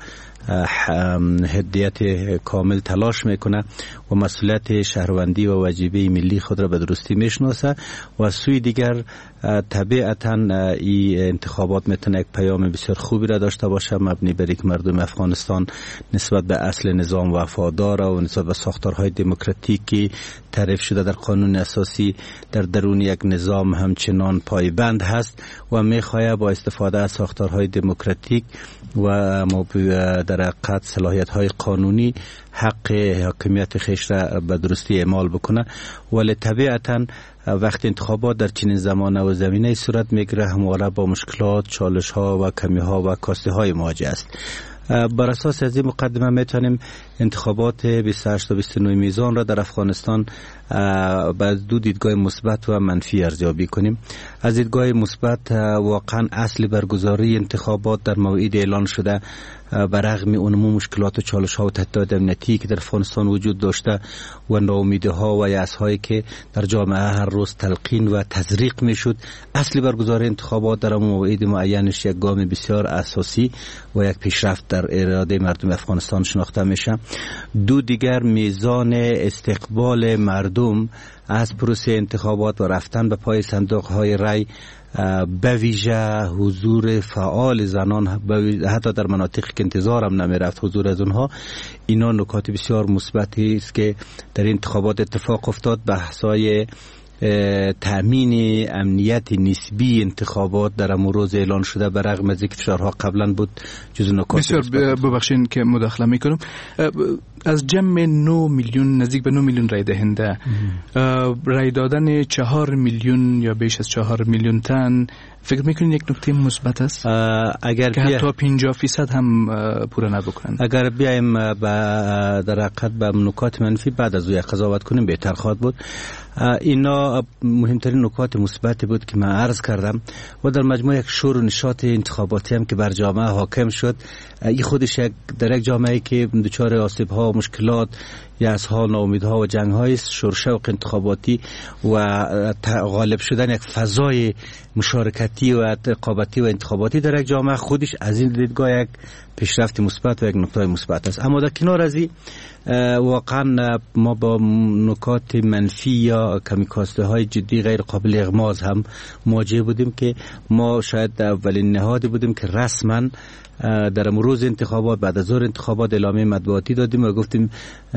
هدیت کامل تلاش میکنه و مسئولیت شهروندی و واجبه ملی خود را به درستی میشناسه و سوی دیگر طبیعتا این انتخابات میتونه یک پیام بسیار خوبی را داشته باشه مبنی بر اینکه مردم افغانستان نسبت به اصل نظام وفادار و نسبت به ساختارهای دموکراتیکی تعریف شده در قانون اساسی در درون یک نظام همچنان پایبند هست و میخواهد با استفاده از ساختارهای دموکراتیک و در حقیقت صلاحیت‌های قانونی حق حاکمیت خیش را به درستی اعمال بکنه. ولی طبیعتاً وقتی انتخابات در چنین زمانه و زمینه صورت میگیره همواره با مشکلات، چالش‌ها و کمی‌ها و کاستی‌های مواجه است. بر اساس از این مقدمه میتونیم انتخابات بیست و هشت تا بیست و نه میزان را در افغانستان با دو دیدگاه مثبت و منفی ارزیابی کنیم. از دیدگاه مثبت واقعا اصل برگزاری انتخابات در موعد اعلان شده برغم اونمو مشکلات و چالش‌ها و تهدیدات امنیتی که در افغانستان وجود داشته و ناامیدی‌ها و یأس‌هایی که در جامعه هر روز تلقین و تزریق میشد، اصل برگزاری انتخابات در موعد معینش یک گام بسیار اساسی و یک پیشرفت در اراده مردم افغانستان شناخته میشه. دو دیگر میزان استقبال مردم از پروسه انتخابات و رفتن به پای صندوق‌های رای به ویژه حضور فعال زنان حتی در مناطقی که انتظار هم نمی رفت حضور از اونها، اینا نکات بسیار مثبتی است که در انتخابات اتفاق افتاد. بحث‌های تأمین امنیت نسبی انتخابات در امروز اعلان شده برغم از اینکه فشارها قبلا بود جزو نکات بسیار ببخشین که مداخله میکنم. از جمع نه میلیون نزدیک به نه میلیون رای دهنده رای دادن چهار میلیون یا بیش از چهار میلیون تن فکر میکنین یک نکته مثبت است اگر که حتی پنجاه فیصد هم پوره نبکنن؟ اگر بیایم در حقیقت به نکات منفی بعد از او قضاوت کنیم بهتر خواهد بود. اینا مهمترین نکات مثبتی بود که من عرض کردم و در مجموع یک شور و نشاط انتخاباتی هم که بر جامعه حاکم شد. این خودش یک در یک جامعه که دچار آسیب‌ها و مشکلات، یأس‌ها، ناامیدها و جنگ‌های است، شورشوق انتخاباتی و غالب شدن یک فضای مشارکتی و رقابتی و انتخاباتی در یک جامعه خودش از این دیدگاه یک پیشرفت مثبت و یک نکته مثبت است. اما در کنار از این واقعا ما با نکات منفی یا کمی کاسته های جدی غیر قابل اغماض هم مواجه بودیم که ما شاید اولین نهادی بودیم که رسما در امروز انتخابات بعد از ظهر انتخابات اعلامیه مطبوعاتی دادیم و گفتیم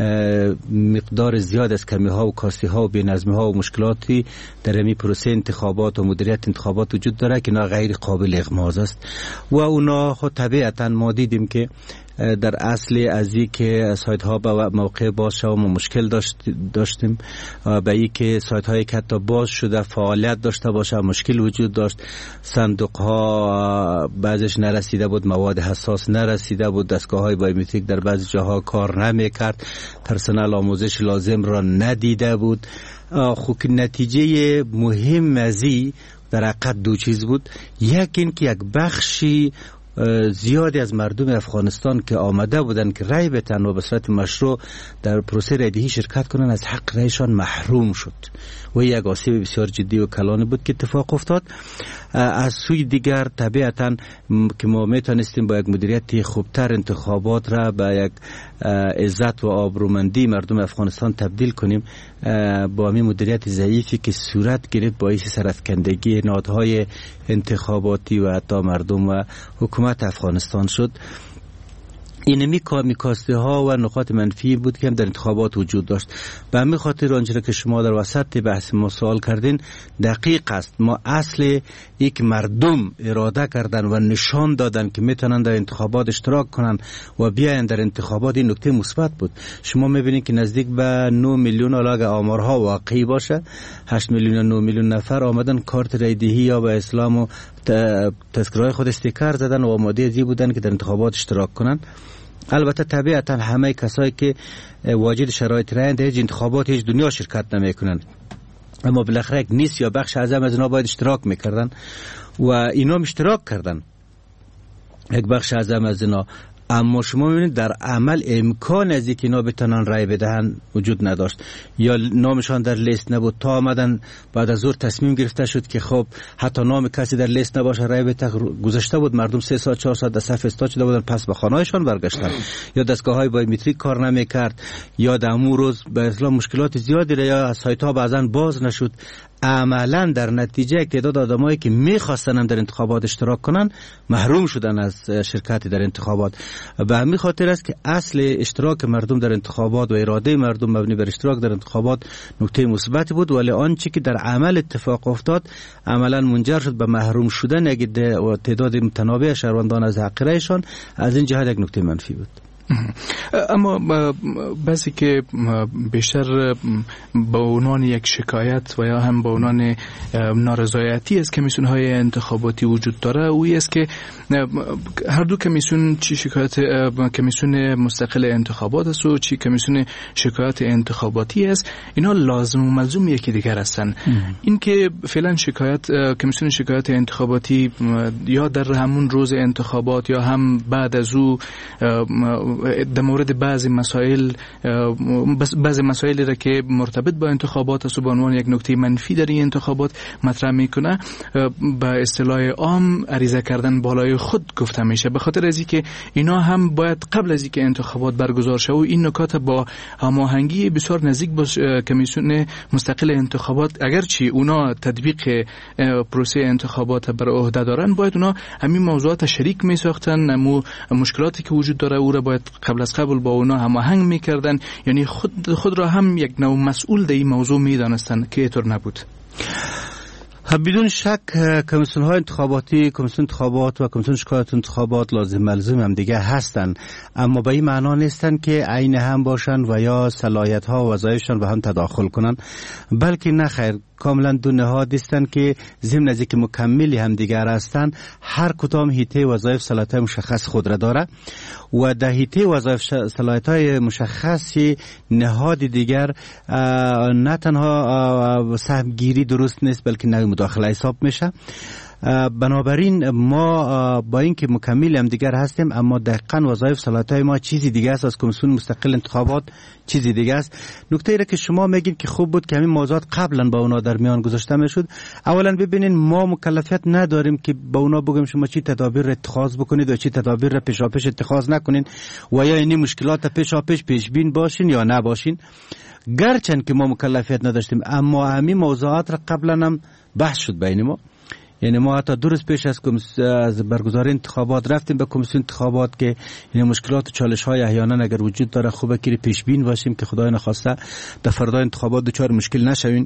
مقدار زیاد از کمی ها و کاستی ها و بی‌نظمی ها و مشکلاتی در این پروسه انتخابات و مدیریت انتخابات وجود داره که اینا غیر قابل اغماض است و اونا خود طبیعتا ما دیدیم که در اصل از این که سایت ها به موقع باز شد ما مشکل داشت داشتیم به این که سایت هایی که حتی باز شده فعالیت داشته باشه مشکل وجود داشت. صندوق ها بعضش نرسیده بود، مواد حساس نرسیده بود، دستگاه های بایومتریک در بعضی جاها کار نمیکرد، پرسنل آموزش لازم را ندیده بود. خب نتیجه مهم از این در حقیقت دو چیز بود. یک این که یک بخشی زیادی از مردم افغانستان که آمده بودن که رای بدن و به صورت مشروع در پروسه رایدهی شرکت کنن از حق رایشان محروم شد و یک آسیب بسیار جدی و کلانی بود که اتفاق افتاد. از سوی دیگر طبیعتا که ما میتونستیم با یک مدیریت خوبتر انتخابات را به یک عزت و آبرومندی مردم افغانستان تبدیل کنیم، با همین مدیریت ضعیفی که صورت گرفت باعث سرفکندگی نهادهای انتخاباتی و حتی مردم و حکومت افغانستان شد. اینمی کاسته ها و نقاط منفی بود که هم در انتخابات وجود داشت. به همین خاطر آنچه که شما در وسط بحث ما سوال کردین دقیق است. ما اصل یک مردم اراده کردن و نشان دادن که میتونن در انتخابات اشتراک کنن و بیاین در انتخابات، این نکته مثبت بود. شما میبینید که نزدیک به نه میلیون، حالا اگه آمارها واقعی باشه هشت میلیون یا نه میلیون نفر آمدن کارت رایدهی یا به اسلام و تذکرهای خود استیکر زدن و آماده ازی بودن که در انتخابات اشتراک کنن. البته طبیعتا همه کسایی که واجد شرایط رای در انتخابات هیچ دنیا شرکت نمیکنن، اما بالاخره یک نیست یا بخش اعظم از اینا باید اشتراک میکردن و اینا اشتراک کردن. یک بخش اعظم از اینا اما شما می‌بینید در عمل امکان از اینکه اینا بتونن رای بدهن وجود نداشت، یا نامشان در لیست نبود. تا آمدن بعد از ظهر تصمیم گرفته شد که خب حتی نام کسی در لیست نباشه رای بده. گذشته بود مردم سه ساعت چهار ساعت در صف استاد شده بودن، پس به خانه‌هایشان برگشتن. یا دستگاه‌های بایومتریک کار نمی‌کرد، یا در امون روز به اصطلاح مشکلات زیادی را، یا سایت‌ها بعضن باز نشد. عملا در نتیجه تعداد آدمایی که می‌خواستن در انتخابات اشتراک کنن محروم شدن از شرکت در انتخابات. به همین خاطر است که اصل اشتراک مردم در انتخابات و اراده مردم مبنی بر اشتراک در انتخابات نکته مثبتی بود، ولی آنچه که در عمل اتفاق افتاد عملا منجر شد به محروم شدن یک تعداد متنوع شهروندان از حق رایشان. از این جهت یک نکته منفی بود. اما بعضی که بیشتر با عنوان یک شکایت و یا هم با عنوان نارضایتی از کمیسیون های انتخاباتی وجود داره، اوی است که هر دو کمیسیون، چی شکایت کمیسیون مستقل انتخابات است و چی کمیسیون شکایت انتخاباتی است، اینا لازم و ملزوم یکی دیگر هستن. این که فعلا شکایت کمیسیون شکایت انتخاباتی یا در همون روز انتخابات یا هم بعد از او در مورد بعضی مسائل بعضی مسائلی را که مرتبط با انتخابات است و به عنوان یک نکته منفی در این انتخابات مطرح میکنه، به اصطلاح عام عریضه کردن بالای خود گفته میشه. به خاطر از اینکه اینا هم باید قبل از اینکه انتخابات برگزار شه و این نکات با هماهنگی بسیار نزدیک با کمیسیون مستقل انتخابات، اگرچه اونا تطبیق پروسه انتخابات بر عهده دارن، باید اونا همین موضوعات شریک میساختن، امو مشکلاتی که وجود داره او را باید قبل از قبل با اونا هماهنگ میکردن، یعنی خود خود را هم یک نوع مسئول در این موضوع میدانستن که اینطور نبود. بدون شک کمیسیون های انتخاباتی، کمیسیون انتخابات و کمیسیون شکایت انتخابات لازم ملزم هم دیگه هستن، اما به این معنا نیستن که عین هم باشن و یا صلاحیت ها و وظایفشان به هم تداخل کنن، بلکه نه خیر، کاملا دو نهاد هستند که ضمن از اینکه مکملی هم دیگر هستند، هر کدام حیطه وظایف صلاحیت مشخص خود را داره و در حیطه وظایف صلاحیت های مشخصی نهاد دیگر نه تنها سهم گیری درست نیست بلکه نوع مداخله حساب میشه. بنابراین ما با اینکه مکمل هم دیگر هستیم، اما دقیقاً وظایف صلاحیت‌های ما چیزی دیگه است، از کمیسیون مستقل انتخابات چیزی دیگه است. نکته ای را که شما میگین که خوب بود که همین موضوعات قبلا با اونا در میان گذاشته میشد. اولا ببینین ما مکلفیت نداریم که با اونا بگیم شما چی تدابیر را اتخاذ بکنید و چی تدابیر را پیشاپیش اتخاذ نکنین و یا این مشکلات پیشاپیش پیش بین باشین یا نباشین. گرچند که ما مکلفیت نداشتیم، اما همین موضوعات را قبلا هم بحث شد بین ما. یعنی ما حتی دو روز پیش از از برگزاری انتخابات رفتیم به کمیسیون انتخابات که این مشکلات و چالش های احیانا اگر وجود داره خوبه که پیش بین باشیم که خدای نخواسته در فردای انتخابات دچار مشکل نشوین.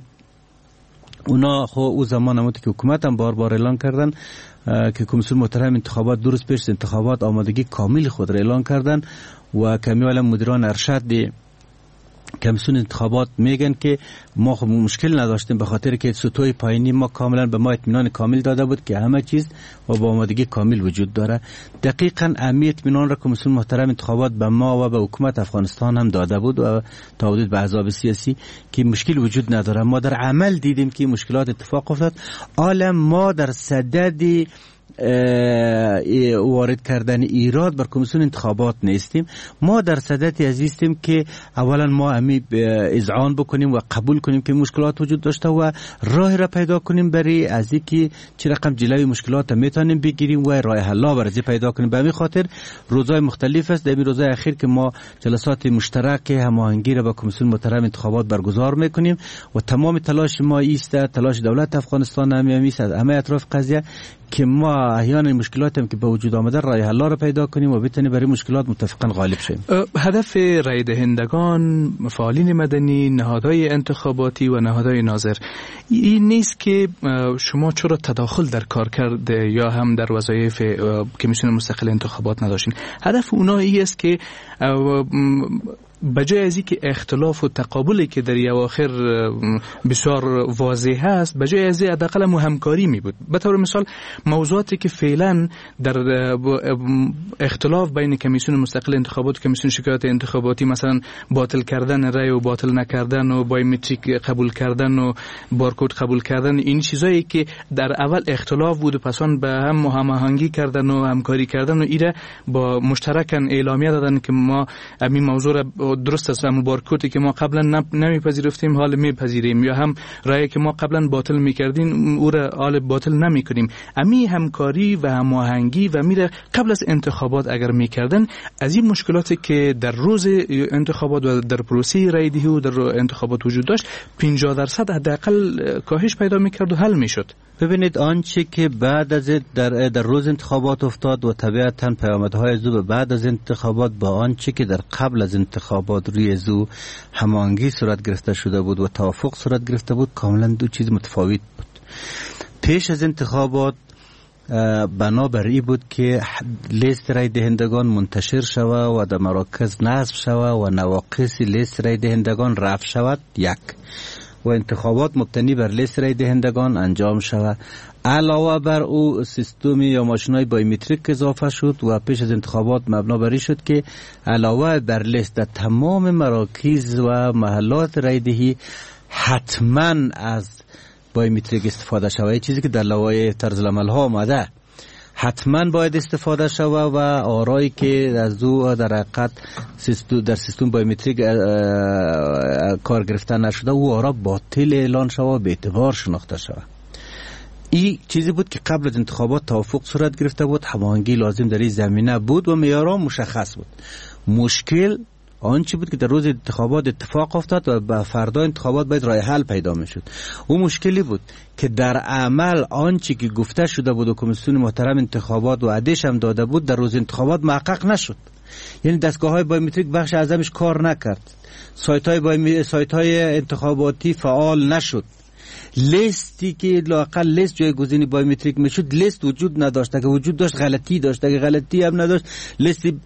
اونا خو او زمان همونطور که حکومت هم بار بار اعلان کردن که کمیسیون محترم انتخابات دو روز پیش انتخابات آمادگی کامل خود را اعلان کردن و کمیال مدیران ارشد کمیسیون انتخابات میگن که ما خب مشکل نداشتیم به خاطر که سطوح پایینی ما کاملا به ما اطمینان کامل داده بود که همه چیز و با آمادگی کامل وجود داره. دقیقاً اهمیت اطمینان را کمیسیون محترم انتخابات به ما و به حکومت افغانستان هم داده بود و تا حدود به احزاب سیاسی که مشکل وجود نداره. ما در عمل دیدیم که مشکلات اتفاق افتاد. عالم ما در صدد وارد کردن ایراد بر کمیسیون انتخابات نیستیم. ما در صددی عزیزیم که اولا ما همی اذعان بکنیم و قبول کنیم که مشکلات وجود داشته و راه را پیدا کنیم برای از اینکه چه رقم جلوی مشکلات میتونیم بگیریم و راه حل برای پیدا کنیم. به همین خاطر روزهای مختلف است. در روزهای اخیر که ما جلسات مشترک هماهنگی را با کمیسیون محترم انتخابات برگزار میکنیم و تمام تلاش ما است، تلاش دولت افغانستان هم است، همه اطراف قضیه که ما احیانا مشکلات هم که به وجود آمده راه حل را پیدا کنیم و بتونیم برای مشکلات متفقاً غالب شیم. هدف رای دهندگان، فعالین مدنی، نهادهای انتخاباتی و نهادهای ناظر این نیست که شما چرا تداخل در کار کرده یا هم در وظایف کمیسیون مستقل انتخابات نداشتین. هدف اونا این است که بجای از اینکه اختلاف و تقابلی که در اواخر بسیار واضح هست، بجای از این حداقل همکاری می بود. به طور مثال موضوعاتی که فعلا در اختلاف بین کمیسیون مستقل انتخابات و کمیسیون شکایات انتخاباتی، مثلا باطل کردن رای و باطل نکردن و بایومتریک قبول کردن و بارکد قبول کردن، این چیزایی که در اول اختلاف بود و پسان به هم هماهنگی کردن و همکاری کردن و ایره با مشترکاً اعلامیه دادن که ما همین موضوع را درست است، همون بارکدی که ما قبلا نمیپذیرفتیم حال میپذیریم، یا هم رایی که ما قبلا باطل میکردیم او را حال باطل نمیکنیم. امی همکاری و هماهنگی و میره قبل از انتخابات اگر میکردن، از این مشکلاتی که در روز انتخابات و در پروسه رای دهی و در انتخابات وجود داشت پنجاه درصد حداقل کاهش پیدا میکرد و حل میشد. ببینید آنچه که بعد از در, در روز انتخابات افتاد و طبیعتاً پیامدهای زو بعد از انتخابات با آنچه که در قبل از انتخابات روی زو هماهنگی صورت گرفته شده بود و توافق صورت گرفته بود، کاملا دو چیز متفاوت بود. پیش از انتخابات بنابر ای بود که لیست رای دهندگان منتشر شود و در مراکز نصب شود و نواقص لیست رای دهندگان رفع شود یک، و انتخابات مبتنی بر لیست رای دهندگان انجام شود. علاوه بر او سیستمی یا ماشینای بایومتریک اضافه شد و پیش از انتخابات مبنا بر این شد که علاوه بر لیست در تمام مراکز و محلات رای دهی حتما از بایومتریک استفاده شود، چیزی که در لوایح طرز العمل ها آمده. حتما باید استفاده شود و آرایی که از او در حقیقت در سیستم بایومتریک کار گرفته نشده او آرا باطل اعلان شود، به اعتبار شناخته شود. این چیزی بود که قبل از انتخابات توافق صورت گرفته بود، هماهنگی لازم در این زمینه بود و معیارها مشخص بود. مشکل آنچه بود که در روز انتخابات اتفاق افتاد و به فردا انتخابات باید راه حل پیدا میشد. اون مشکلی بود که در عمل آنچه که گفته شده بود و کمیسیون محترم انتخابات و عدش هم داده بود در روز انتخابات محقق نشد. یعنی دستگاه های بایومتریک بخش اعظمش کار نکرد، سایت های بایوم... سایت های انتخاباتی فعال نشد، لیستی که لااقل لیست جایگزینی بایومتریک میشد لیست وجود نداشت، که وجود داشت غلطی داشت، که غلطی هم نداشت لیستی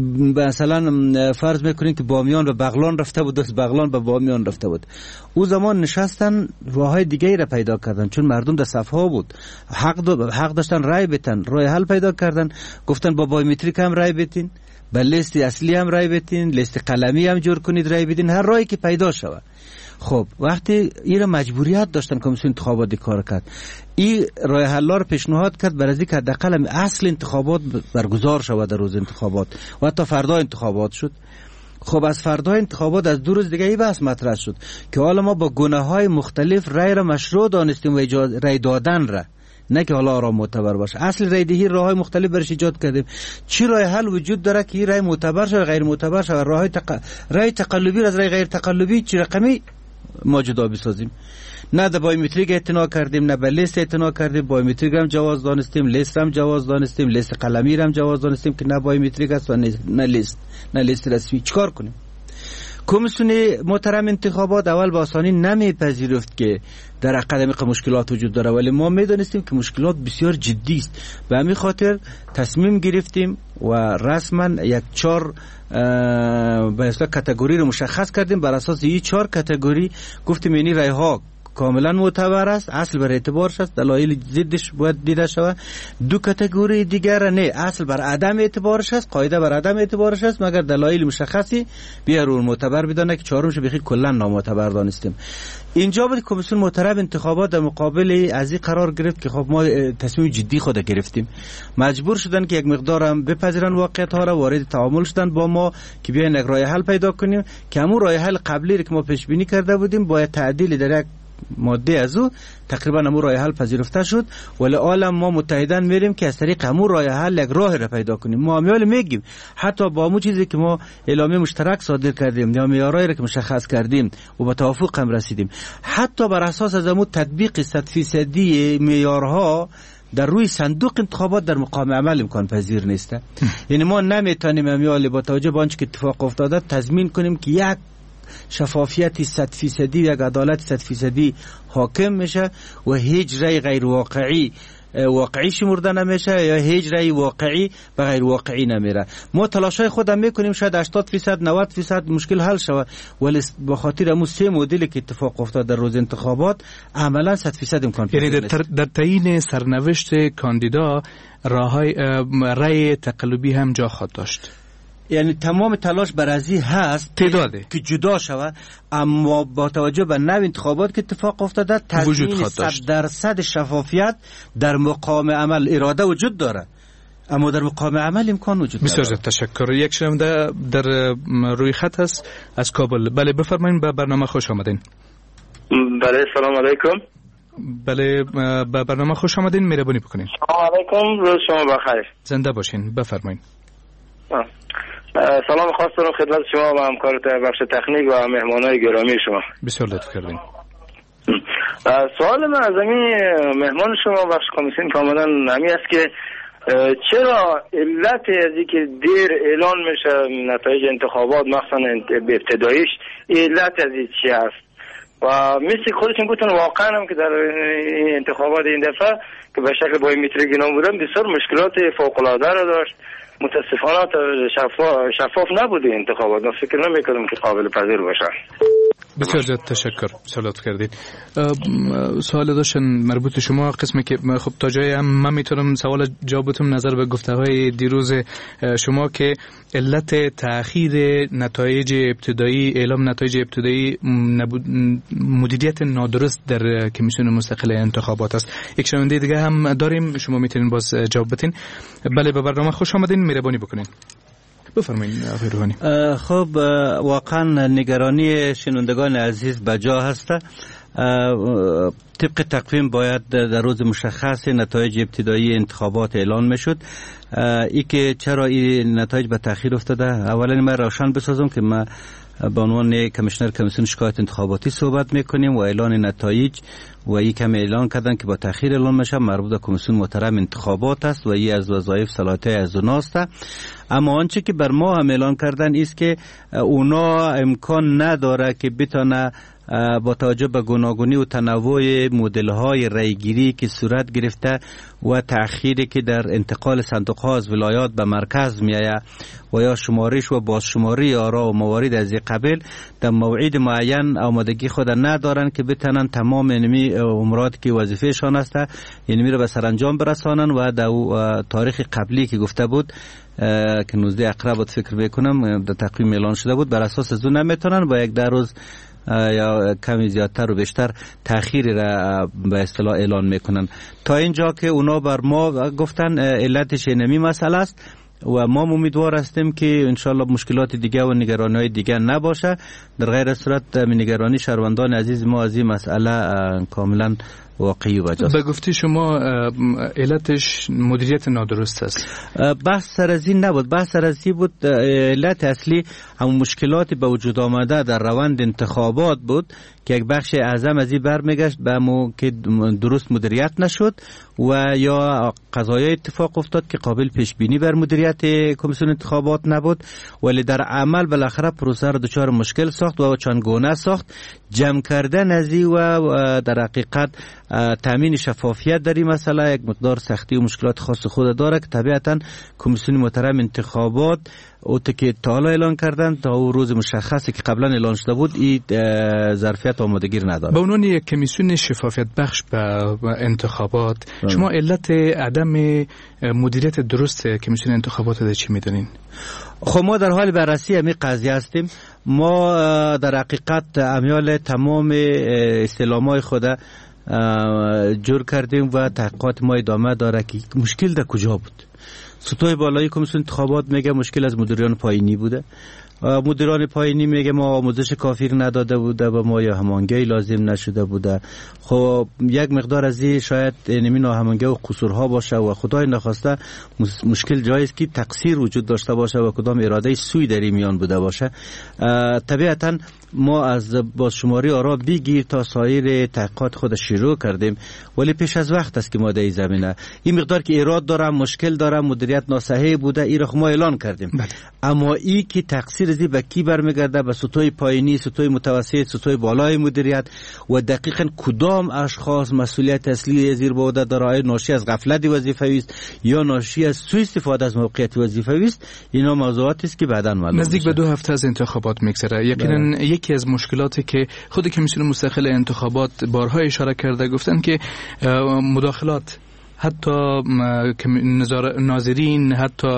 مثلا فرض میکنین که بامیان به بغلان رفته بود، دست بغلان به بامیان رفته بود. او زمان نشستن راههای دیگه را پیدا کردن، چون مردم در صفها بود، حق دو... حق داشتن رای بتن، راه حل پیدا کردن، گفتن با بایومتریک هم رای بتین، با لیست اصلی هم رای بتین، لیست قلمی هم جور کنید رای بدین، هر راهی که پیدا شود. خب وقتی این مجبوریت داشتن کمیسیون انتخابات کار کرد، این راه حل را پیشنهاد کرد برای اینکه حداقل اصل انتخابات برگزار شود در روز انتخابات و حتی فردا انتخابات شد. خب از فردا انتخابات از دو روز دیگه این بحث مطرح شد که حالا ما با گناه‌های مختلف رای را مشروع دانستیم و رای دادن را، نه که حالا را معتبر باشه. اصل رای دهی راه‌های مختلف برش ایجاد کردیم. چی راه حل وجود داره که این رای معتبر شه غیر معتبر شه؟ راه تق... رای تقلبی از رای غیر تقلبی چی رقمی ما جدا بسازیم؟ نه در بایومتریک اعتنا کردیم، نه به لیست اعتنا کردیم. بایومتریک هم جواز دانستیم، لیست هم جواز دانستیم، لیست قلمی هم جواز دانستیم که نه بایومتریک است و نه لیست نه لیست رسمی. چیکار کنیم؟ کمیسیون محترم انتخابات اول با آسانی نمیپذیرفت که در اکادمیک مشکلات وجود داره، ولی ما میدونستیم که مشکلات بسیار جدی است. به همین خاطر تصمیم گرفتیم و رسما یک چهار به اصطلاح کاتگوری رو مشخص کردیم. بر اساس این چهار کاتگوری گفتیم یعنی رای ها کاملا معتبر است، اصل بر اعتبارش است، دلایل ضدش باید دیده شود. دو کاتگوری دیگر نه، اصل بر عدم اعتبارش است، قاعده بر عدم اعتبارش است، مگر دلایل مشخصی بیارون معتبر بدانه که چهارمش بخیر کلا نامعتبر دانستیم. اینجا بود کمیسیون محترم انتخابات در مقابل از این قرار گرفت که خب ما تصمیم جدی خود گرفتیم، مجبور شدن که یک مقدار هم بپذیرن واقعیت ها را، وارد تعامل شدن با ما که بیاین یک راه حل پیدا کنیم که همون راه حل قبلی که ما پیش بینی کرده بودیم با تعدیل در یک ماده از او تقریبا همون راه حل پذیرفته شد. ولی عالم ما متحدن میریم که از طریق همون راه حل یک راه را پیدا کنیم. ما امیال میگیم حتی با همون چیزی که ما اعلامیه مشترک صادر کردیم یا معیارایی را که مشخص کردیم و با توافق هم رسیدیم، حتی بر اساس از همون تطبیق صد فیصدی معیارها در روی صندوق انتخابات در مقام عمل امکان پذیر نیست. یعنی ما نمیتونیم امیال با توجه به آنچه که اتفاق افتاده تضمین کنیم که یک شفافیت صد فیصدی و یک عدالت صد فیصدی حاکم میشه و هیچ رای غیر واقعی واقعی شمرده نمیشه یا هیچ رأی واقعی به غیر واقعی نمیره. ما تلاشای خودم میکنیم شاید هشتاد درصد نود درصد مشکل حل شود، ولی به خاطر همون سه مدلی که اتفاق افتاد در روز انتخابات عملا صد درصد امکان یعنی در, در تعیین سرنوشت کاندیدا راههای رأی تقلبی هم جا خواهد داشت. یعنی تمام تلاش بر ازی هست تعداده که جدا شود، اما با توجه به نوع انتخابات که اتفاق افتاده تضمین صد درصد شفافیت در مقام عمل اراده وجود داره، اما در مقام عمل امکان وجود داره. بسیار تشکر. یک شنونده در روی خط هست از کابل. بله بفرمایید، به برنامه خوش آمدین. بله سلام علیکم. بله به برنامه خوش آمدین، مهربانی بکنین. سلام علیکم، روز شما بخیر. زنده باشین، بفرمایید. سلام خاص دارم خدمت شما و همکار بخش تکنیک و مهمانای گرامی شما. بسیار لطف کردین. سوال من از این مهمان شما بخش کمیسیون کاملا همین است که چرا علت از اینکه دیر اعلان میشه نتایج انتخابات مخصوصا ابتداییش علت از این چی است؟ و مثل خودشون گفتن واقعا هم که در انتخابات این دفعه که به شکل بایومتریک اینا بودن بسیار مشکلات فوق العاده را داشت، متاسفانه شفاف شفاف نبوده انتخابات. من فکر نمی‌کنم که قابل پذیر باشه. بسیار زیاد تشکر، سلامت کردید. سوال داشتن مربوط شما قسمی که خب تا جایی هم من میتونم سوال جوابتون نظر به گفته‌های دیروز شما که علت تأخیر نتایج ابتدایی، اعلام نتایج ابتدایی مدیریت نادرست در کمیسیون مستقل انتخابات است. یک شنونده دیگه هم داریم، شما میتونین باز جواب بدین. بله به برنامه خوش آمدین، مهربانی بکنین. بفرمایید آقای روحانی. خب واقعا نگرانی شنوندگان عزیز بجا هست. طبق تقویم باید در روز مشخص نتایج ابتدایی انتخابات اعلان میشد. ای که چرا این نتایج به تأخیر افتاده، اولا من روشن بسازم که ما به عنوان کمیشنر کمیسیون شکایت انتخاباتی صحبت میکنیم و اعلان نتایج و ای کم اعلان کردن که با تأخیر اعلان میشه مربوط به کمیسیون محترم انتخابات است و ای از وظایف صلاحیت از اوناست. اما آنچه که بر ما هم اعلان کردن است که اونا امکان نداره که بتونه با توجه به گوناگونی و تنوع مدل‌های رایگیری که صورت گرفته و تأخیری که در انتقال صندوق‌ها از ولایات به مرکز میآید و یا شمارش و بازشماری آرا و موارد از این قبیل در موعد معین آمادگی خود ندارن که بتونن تمام اینمی امورات که وظیفه‌شان است یعنی میره به سرانجام برسانن و در تاریخ قبلی که گفته بود که نوزده اقرب بود فکر میکنم در تقویم اعلان شده بود، بر اساس از اون نمیتونن با یک در روز یا کمی زیادتر و بیشتر تأخیری را به اصطلاح اعلان میکنن. تا اینجا که اونا بر ما گفتن علتش اینمی مسئله است و ما امیدوار هستیم که انشالله مشکلات دیگه و نگرانی‌های دیگه نباشه. در غیر صورت نگرانی شهروندان عزیز ما از این مسئله کاملا واقعی و جاست. به گفته شما علتش مدیریت نادرست است. بحث سر از این نبود، بحث سر از این بود علت اصلی همون مشکلاتی به وجود آمده در روند انتخابات بود که یک بخش اعظم از این برمیگشت به مو که درست مدیریت نشد و یا قضایای اتفاق افتاد که قابل پیش بینی بر مدیریت کمیسیون انتخابات نبود، ولی در عمل بالاخره پروسه را دچار مشکل ساخت و چندگونه ساخت. جمع کردن از این و در حقیقت تامین شفافیت در این مسئله یک مقدار سختی و مشکلات خاص خود داره که طبیعتا کمیسیون محترم انتخابات او که تا حالا اعلان کردن تا او روز مشخصی که قبلا اعلان شده بود این ظرفیت آمادگی نداره. به عنوان یک کمیسیون شفافیت بخش به انتخابات اه. شما علت عدم مدیریت درست کمیسیون انتخابات را چی میدونین؟ خب ما در حال بررسی همین قضیه هستیم. ما در حقیقت امیال تمام استعلامات خود جور کردیم و تحقیقات ما ادامه داره که مشکل در کجا بود. سطوح بالای کمیسیون انتخابات میگه مشکل از مدیران پایینی بوده. مدیران پایینی میگه ما آموزش کافی نداده بوده و ما یا هماهنگی لازم نشده بوده. خب یک مقدار از این شاید نمی ناهماهنگی و قصورها باشه و خدای نخواسته مشکل جایی است که تقصیر وجود داشته باشه و کدام اراده سوی در میان بوده باشه. طبیعتا ما از بازشماری آرا بگیر تا سایر تحقیقات خود شروع کردیم، ولی پیش از وقت است که ما در این زمینه این مقدار که ایراد داره، مشکل داره، مدیریت مدیریت ناصحیح بوده، این رو ما اعلان کردیم. بله. اما ای که تقصیر زی به کی برمیگرده؟ به سطوح پایینی، سطوح متوسط، سطوح بالای مدیریت و دقیقاً کدام اشخاص مسئولیت اصلی زیر بوده دارای ناشی از غفلت وظیفوی است یا ناشی از سوء استفاده از موقعیت وظیفوی است. اینا موضوعاتی است که بعداً معلوم نزدیک به دو هفته از انتخابات میگذره. یقینا یکی از مشکلاتی که خود کمیسیون مستقل انتخابات بارها اشاره کرده گفتن که مداخلات حتی ناظرین، حتی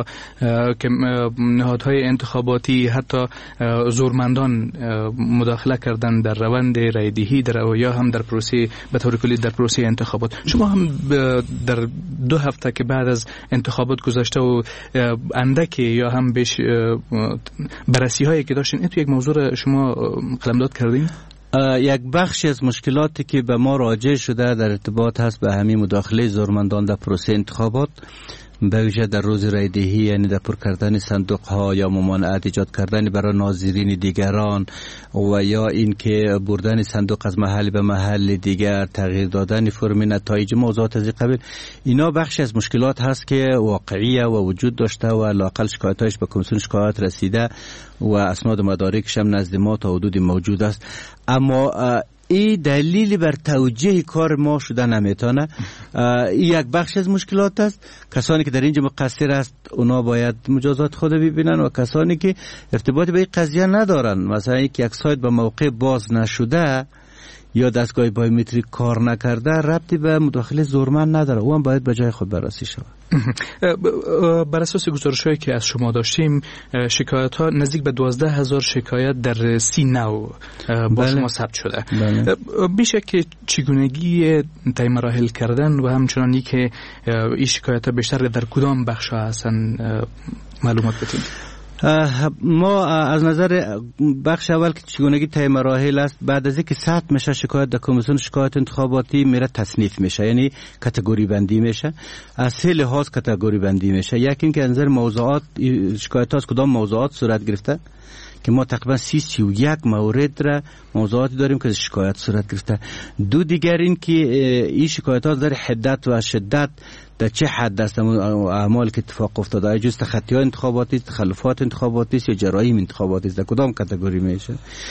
نهادهای انتخاباتی، حتی زورمندان مداخله کردن در روند رایدهی در یا هم در پروسه به طور کلی در پروسه انتخابات. شما هم در دو هفته که بعد از انتخابات گذشته و اندکی یا هم بیش بررسی هایی که داشتین، این تو یک موضوع شما قلمداد کردین؟ یک بخش از مشکلاتی که به ما راجع شده در ارتباط هست به همین مداخله زورمندان در پروسه انتخابات، به ویژه در روز رایدهی، یعنی در پر کردن صندوق ها یا ممانعت ایجاد کردن برای ناظرین دیگران و یا اینکه بردن صندوق از محل به محل دیگر، تغییر دادن فرم نتایج، موضوعات از قبیل. اینا بخش از مشکلات هست که واقعیه و وجود داشته و لااقل شکایتایش به کمیسیون شکایت رسیده و اسناد مدارکش هم نزد ما تا حدودی موجود است. اما این دلیلی بر توجیه کار ما شده نمیتونه. این یک بخش از مشکلات است. کسانی که در اینجا مقصر است اونا باید مجازات خود ببینن و کسانی که ارتباطی به این قضیه ندارن، مثلا اینکه یک سایت به موقع باز نشده یا دستگاه بایومتریک کار نکرده، ربطی به مداخله زورمند نداره، او هم باید به جای خود بررسی شود. بر اساس گزارش‌هایی که از شما داشتیم، شکایت‌ها نزدیک به دوازده هزار شکایت در سی نو با بله. شما ثبت شده. بله. بیشه که چگونگی طی مراحل کردن و همچنانی که این شکایت‌ها بیشتر در کدام بخش‌ها هستن معلومات بدید. ما از نظر بخش اول که چگونگی طی مراحل است، بعد از اینکه ثبت میشه شکایت در کمیسیون شکایت انتخاباتی میره تصنیف میشه، یعنی کاتگوری بندی میشه. از سه لحاظ کاتگوری بندی میشه. یکی اینکه از نظر موضوعات شکایت ها از کدام موضوعات صورت گرفته، که ما تقریبا سی سی و یک مورد را موضوعاتی داریم که شکایت صورت گرفته. دو دیگر این که این شکایت ها در حدت و شدت در چه حد است اعمال که اتفاق افتاده، ای جز تخطی‌های انتخاباتی، تخلفات انتخاباتی یا جرایم انتخاباتی است، در کدام کاتگوری میشه.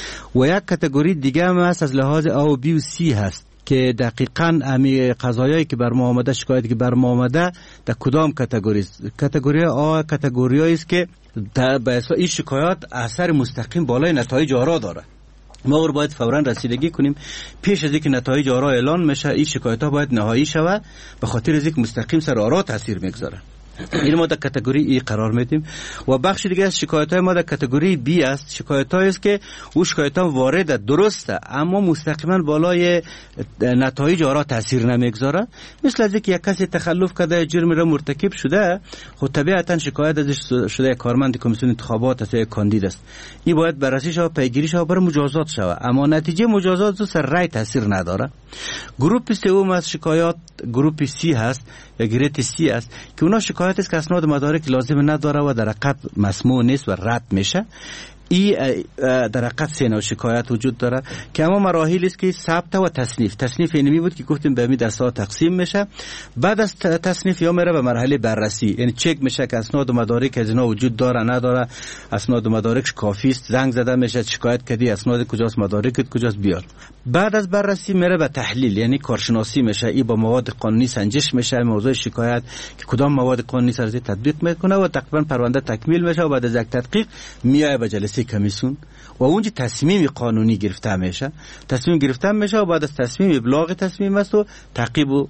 و یک کاتگوری دیگه هم هست از لحاظ A و B و C هست که دقیقاً امی قضایایی که بر ما آمده، شکایتی که بر ما آمده در کدام کاتگوری است. کاتگوری آ کاتگوریایی است که به اساس این شکایات اثر مستقیم بالای نتایج آرا داره. ما رو باید فوراً رسیدگی کنیم. پیش از اینکه نتایج آرا اعلان میشه، این شکایت‌ها باید نهایی شود، به خاطر از اینکه مستقیم سر آرا تاثیر میگذاره. این ما در کاتگوری ای قرار میدیم. و بخش دیگه از شکایت‌های ما در کاتگوری بی است. شکایت‌هایی است که او شکایت‌ها وارده، درسته، اما مستقیما بالای نتایج آرا تاثیر نمیگذاره. مثل از اینکه یک کسی تخلف کرده، جرم را مرتکب شده، خود طبیعتاً شکایت ازش شده کارمند کمیسیون انتخابات است یا کاندید است. این باید بررسی شود، پیگیری شود، برای مجازات شود. اما نتیجه مجازات سر رای تاثیر نداره. گروه سوم از شکایات گروه سی هست یا گریت سی است که اونا شکایت است که اسناد مدارک لازم نداره و در حقیقت مسموع نیست و رد میشه. ای در حقیقت سه نوع شکایت وجود داره که اما مراحل است که ثبت و تصنیف. تصنیف اینمی بود که گفتیم به می دسته ها تقسیم میشه. بعد از تصنیف یا میره به مرحله بررسی، یعنی چک میشه که اسناد و مدارک از اینا وجود داره نداره، اسناد و مدارکش کافی است، زنگ زده میشه شکایت کردی اسناد کجاست، مدارکت کجاست، بیار. بعد از بررسی میره به تحلیل، یعنی کارشناسی میشه. ای با مواد قانونی سنجش میشه، موضوع شکایت که کدام مواد قانونی سر تطبیق میکنه و تقریبا پرونده تکمیل میشه و بعد از یک تحقیق میاد به جلسه کمیسیون و اونجا تصمیم قانونی گرفته میشه. تصمیم گرفته میشه و بعد از تصمیم ابلاغ تصمیم است و تعقیب و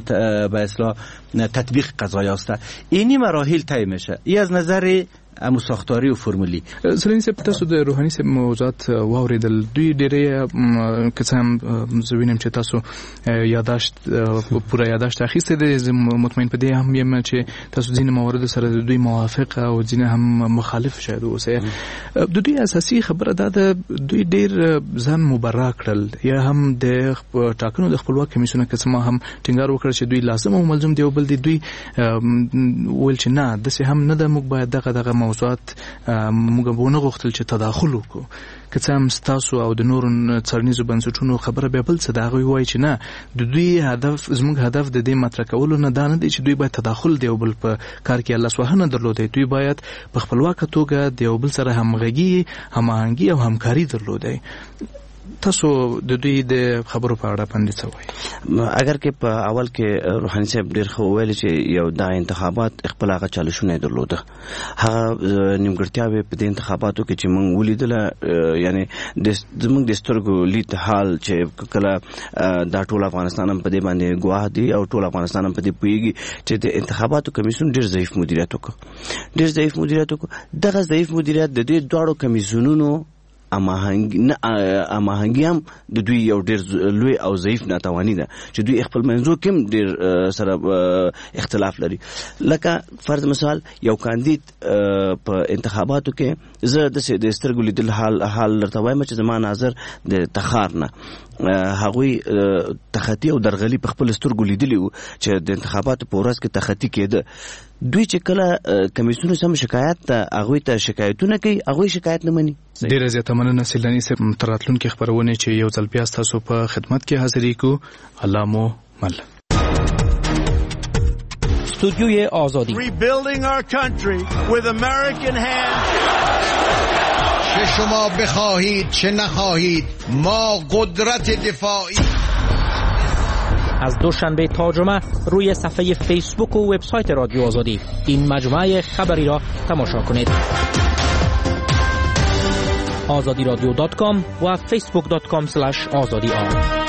به اصطلاح تطبیق قضایی است. اینی مراحل طی میشه. این از نظر امو ساختاری و فرمولی. سلیم سپ تاسو د روحاني سپ موضوعات واوریدل، دوی ډېرې که هم زوینم چې تاسو یاداشت پوره یاداشت اخیسته دي، مطمئن په دې هم یم چې تاسو ځینې موارد سره د دوی موافق او ځینې هم مخالف شاید اوسئ. د دوی اساسي خبره دا ده دوی ډېر ځان مبرا کړل یا هم د ټاکنو د خپلواک کمیسیون کې سم هم ټینګار وکړ چې دوی لازم او ملزم دی او بل دی دوی ول چې نه دسه هم نه د موږ باید دغه دغه موضوعات موږ به نه غوښتل چې تداخل وکړو که څه هم ستاسو او د نورو څارنیزو بنسټونو خبره بیا بل څه د هغوی وایي چې نه د دوی هدف زموږ هدف د دې مطرح کولو نه دا نه دی چې دوی باید تداخل د یو بل په کار کې لاسوهنه درلودی دوی باید په خپلواکه توګه د یو بل سره همغږي هماهنګي او همکاري درلودی تاسو د دوی د خبرو په اړه باندې څه وایي اگر کې په اول کې روحاني صاحب ډېر خو ویل چې یو د انتخابات خپل هغه چالشونه درلوده هغه نیمګړتیاوې په دې انتخاباتو کې چې موږ ولیدل یعنی د زموږ د سترګو لید حال چې کله دا ټول افغانستان هم په دې باندې ګواه دی او ټول افغانستان هم په دې پوهیږي چې د انتخاباتو کمیسیون ډېر ضعیف مدیریت وکړ ډېر ضعیف مدیریت وکړ دغه ضعیف مدیریت د دې دواړو کمیسیونونو اماهنګ نه اماهنګي هم د دوی یو ډېر لوی او ضعیف ناتواني ده چې دوی خپل منځو کې هم ډېر سره اختلاف لري لکه فرض مثال یو کاندید په انتخاباتو کې زه د سترګو لیدل حال حال درته وایم چې زما نظر د تخار نه هغوی تخطي او درغلي په خپل سترګو لیدلی وو چې د انتخاباتو په ورځ کې تخطي کېده دوی چې کله کمیسیون سم شکایت ته هغوی ته شکایتونه کوي هغوی شکایت نه مني ډېره زیاته مننه سیلاني صاحب تر راتلونکي خپرونې چې یو ځل بیا ستاسو په خدمت کې حاضرې کو الله مو مل استودیوی آزادی Rebuilding our country with American hands چه شما بخواهید چه نخواهید ما قدرت دفاعی از دوشنبه تا جمعه روی صفحه فیسبوک و وبسایت رادیو آزادی این مجموعه خبری را تماشا کنید آزادی رادیو دات کام و فیسبوک دات کام اسلش آزادی آر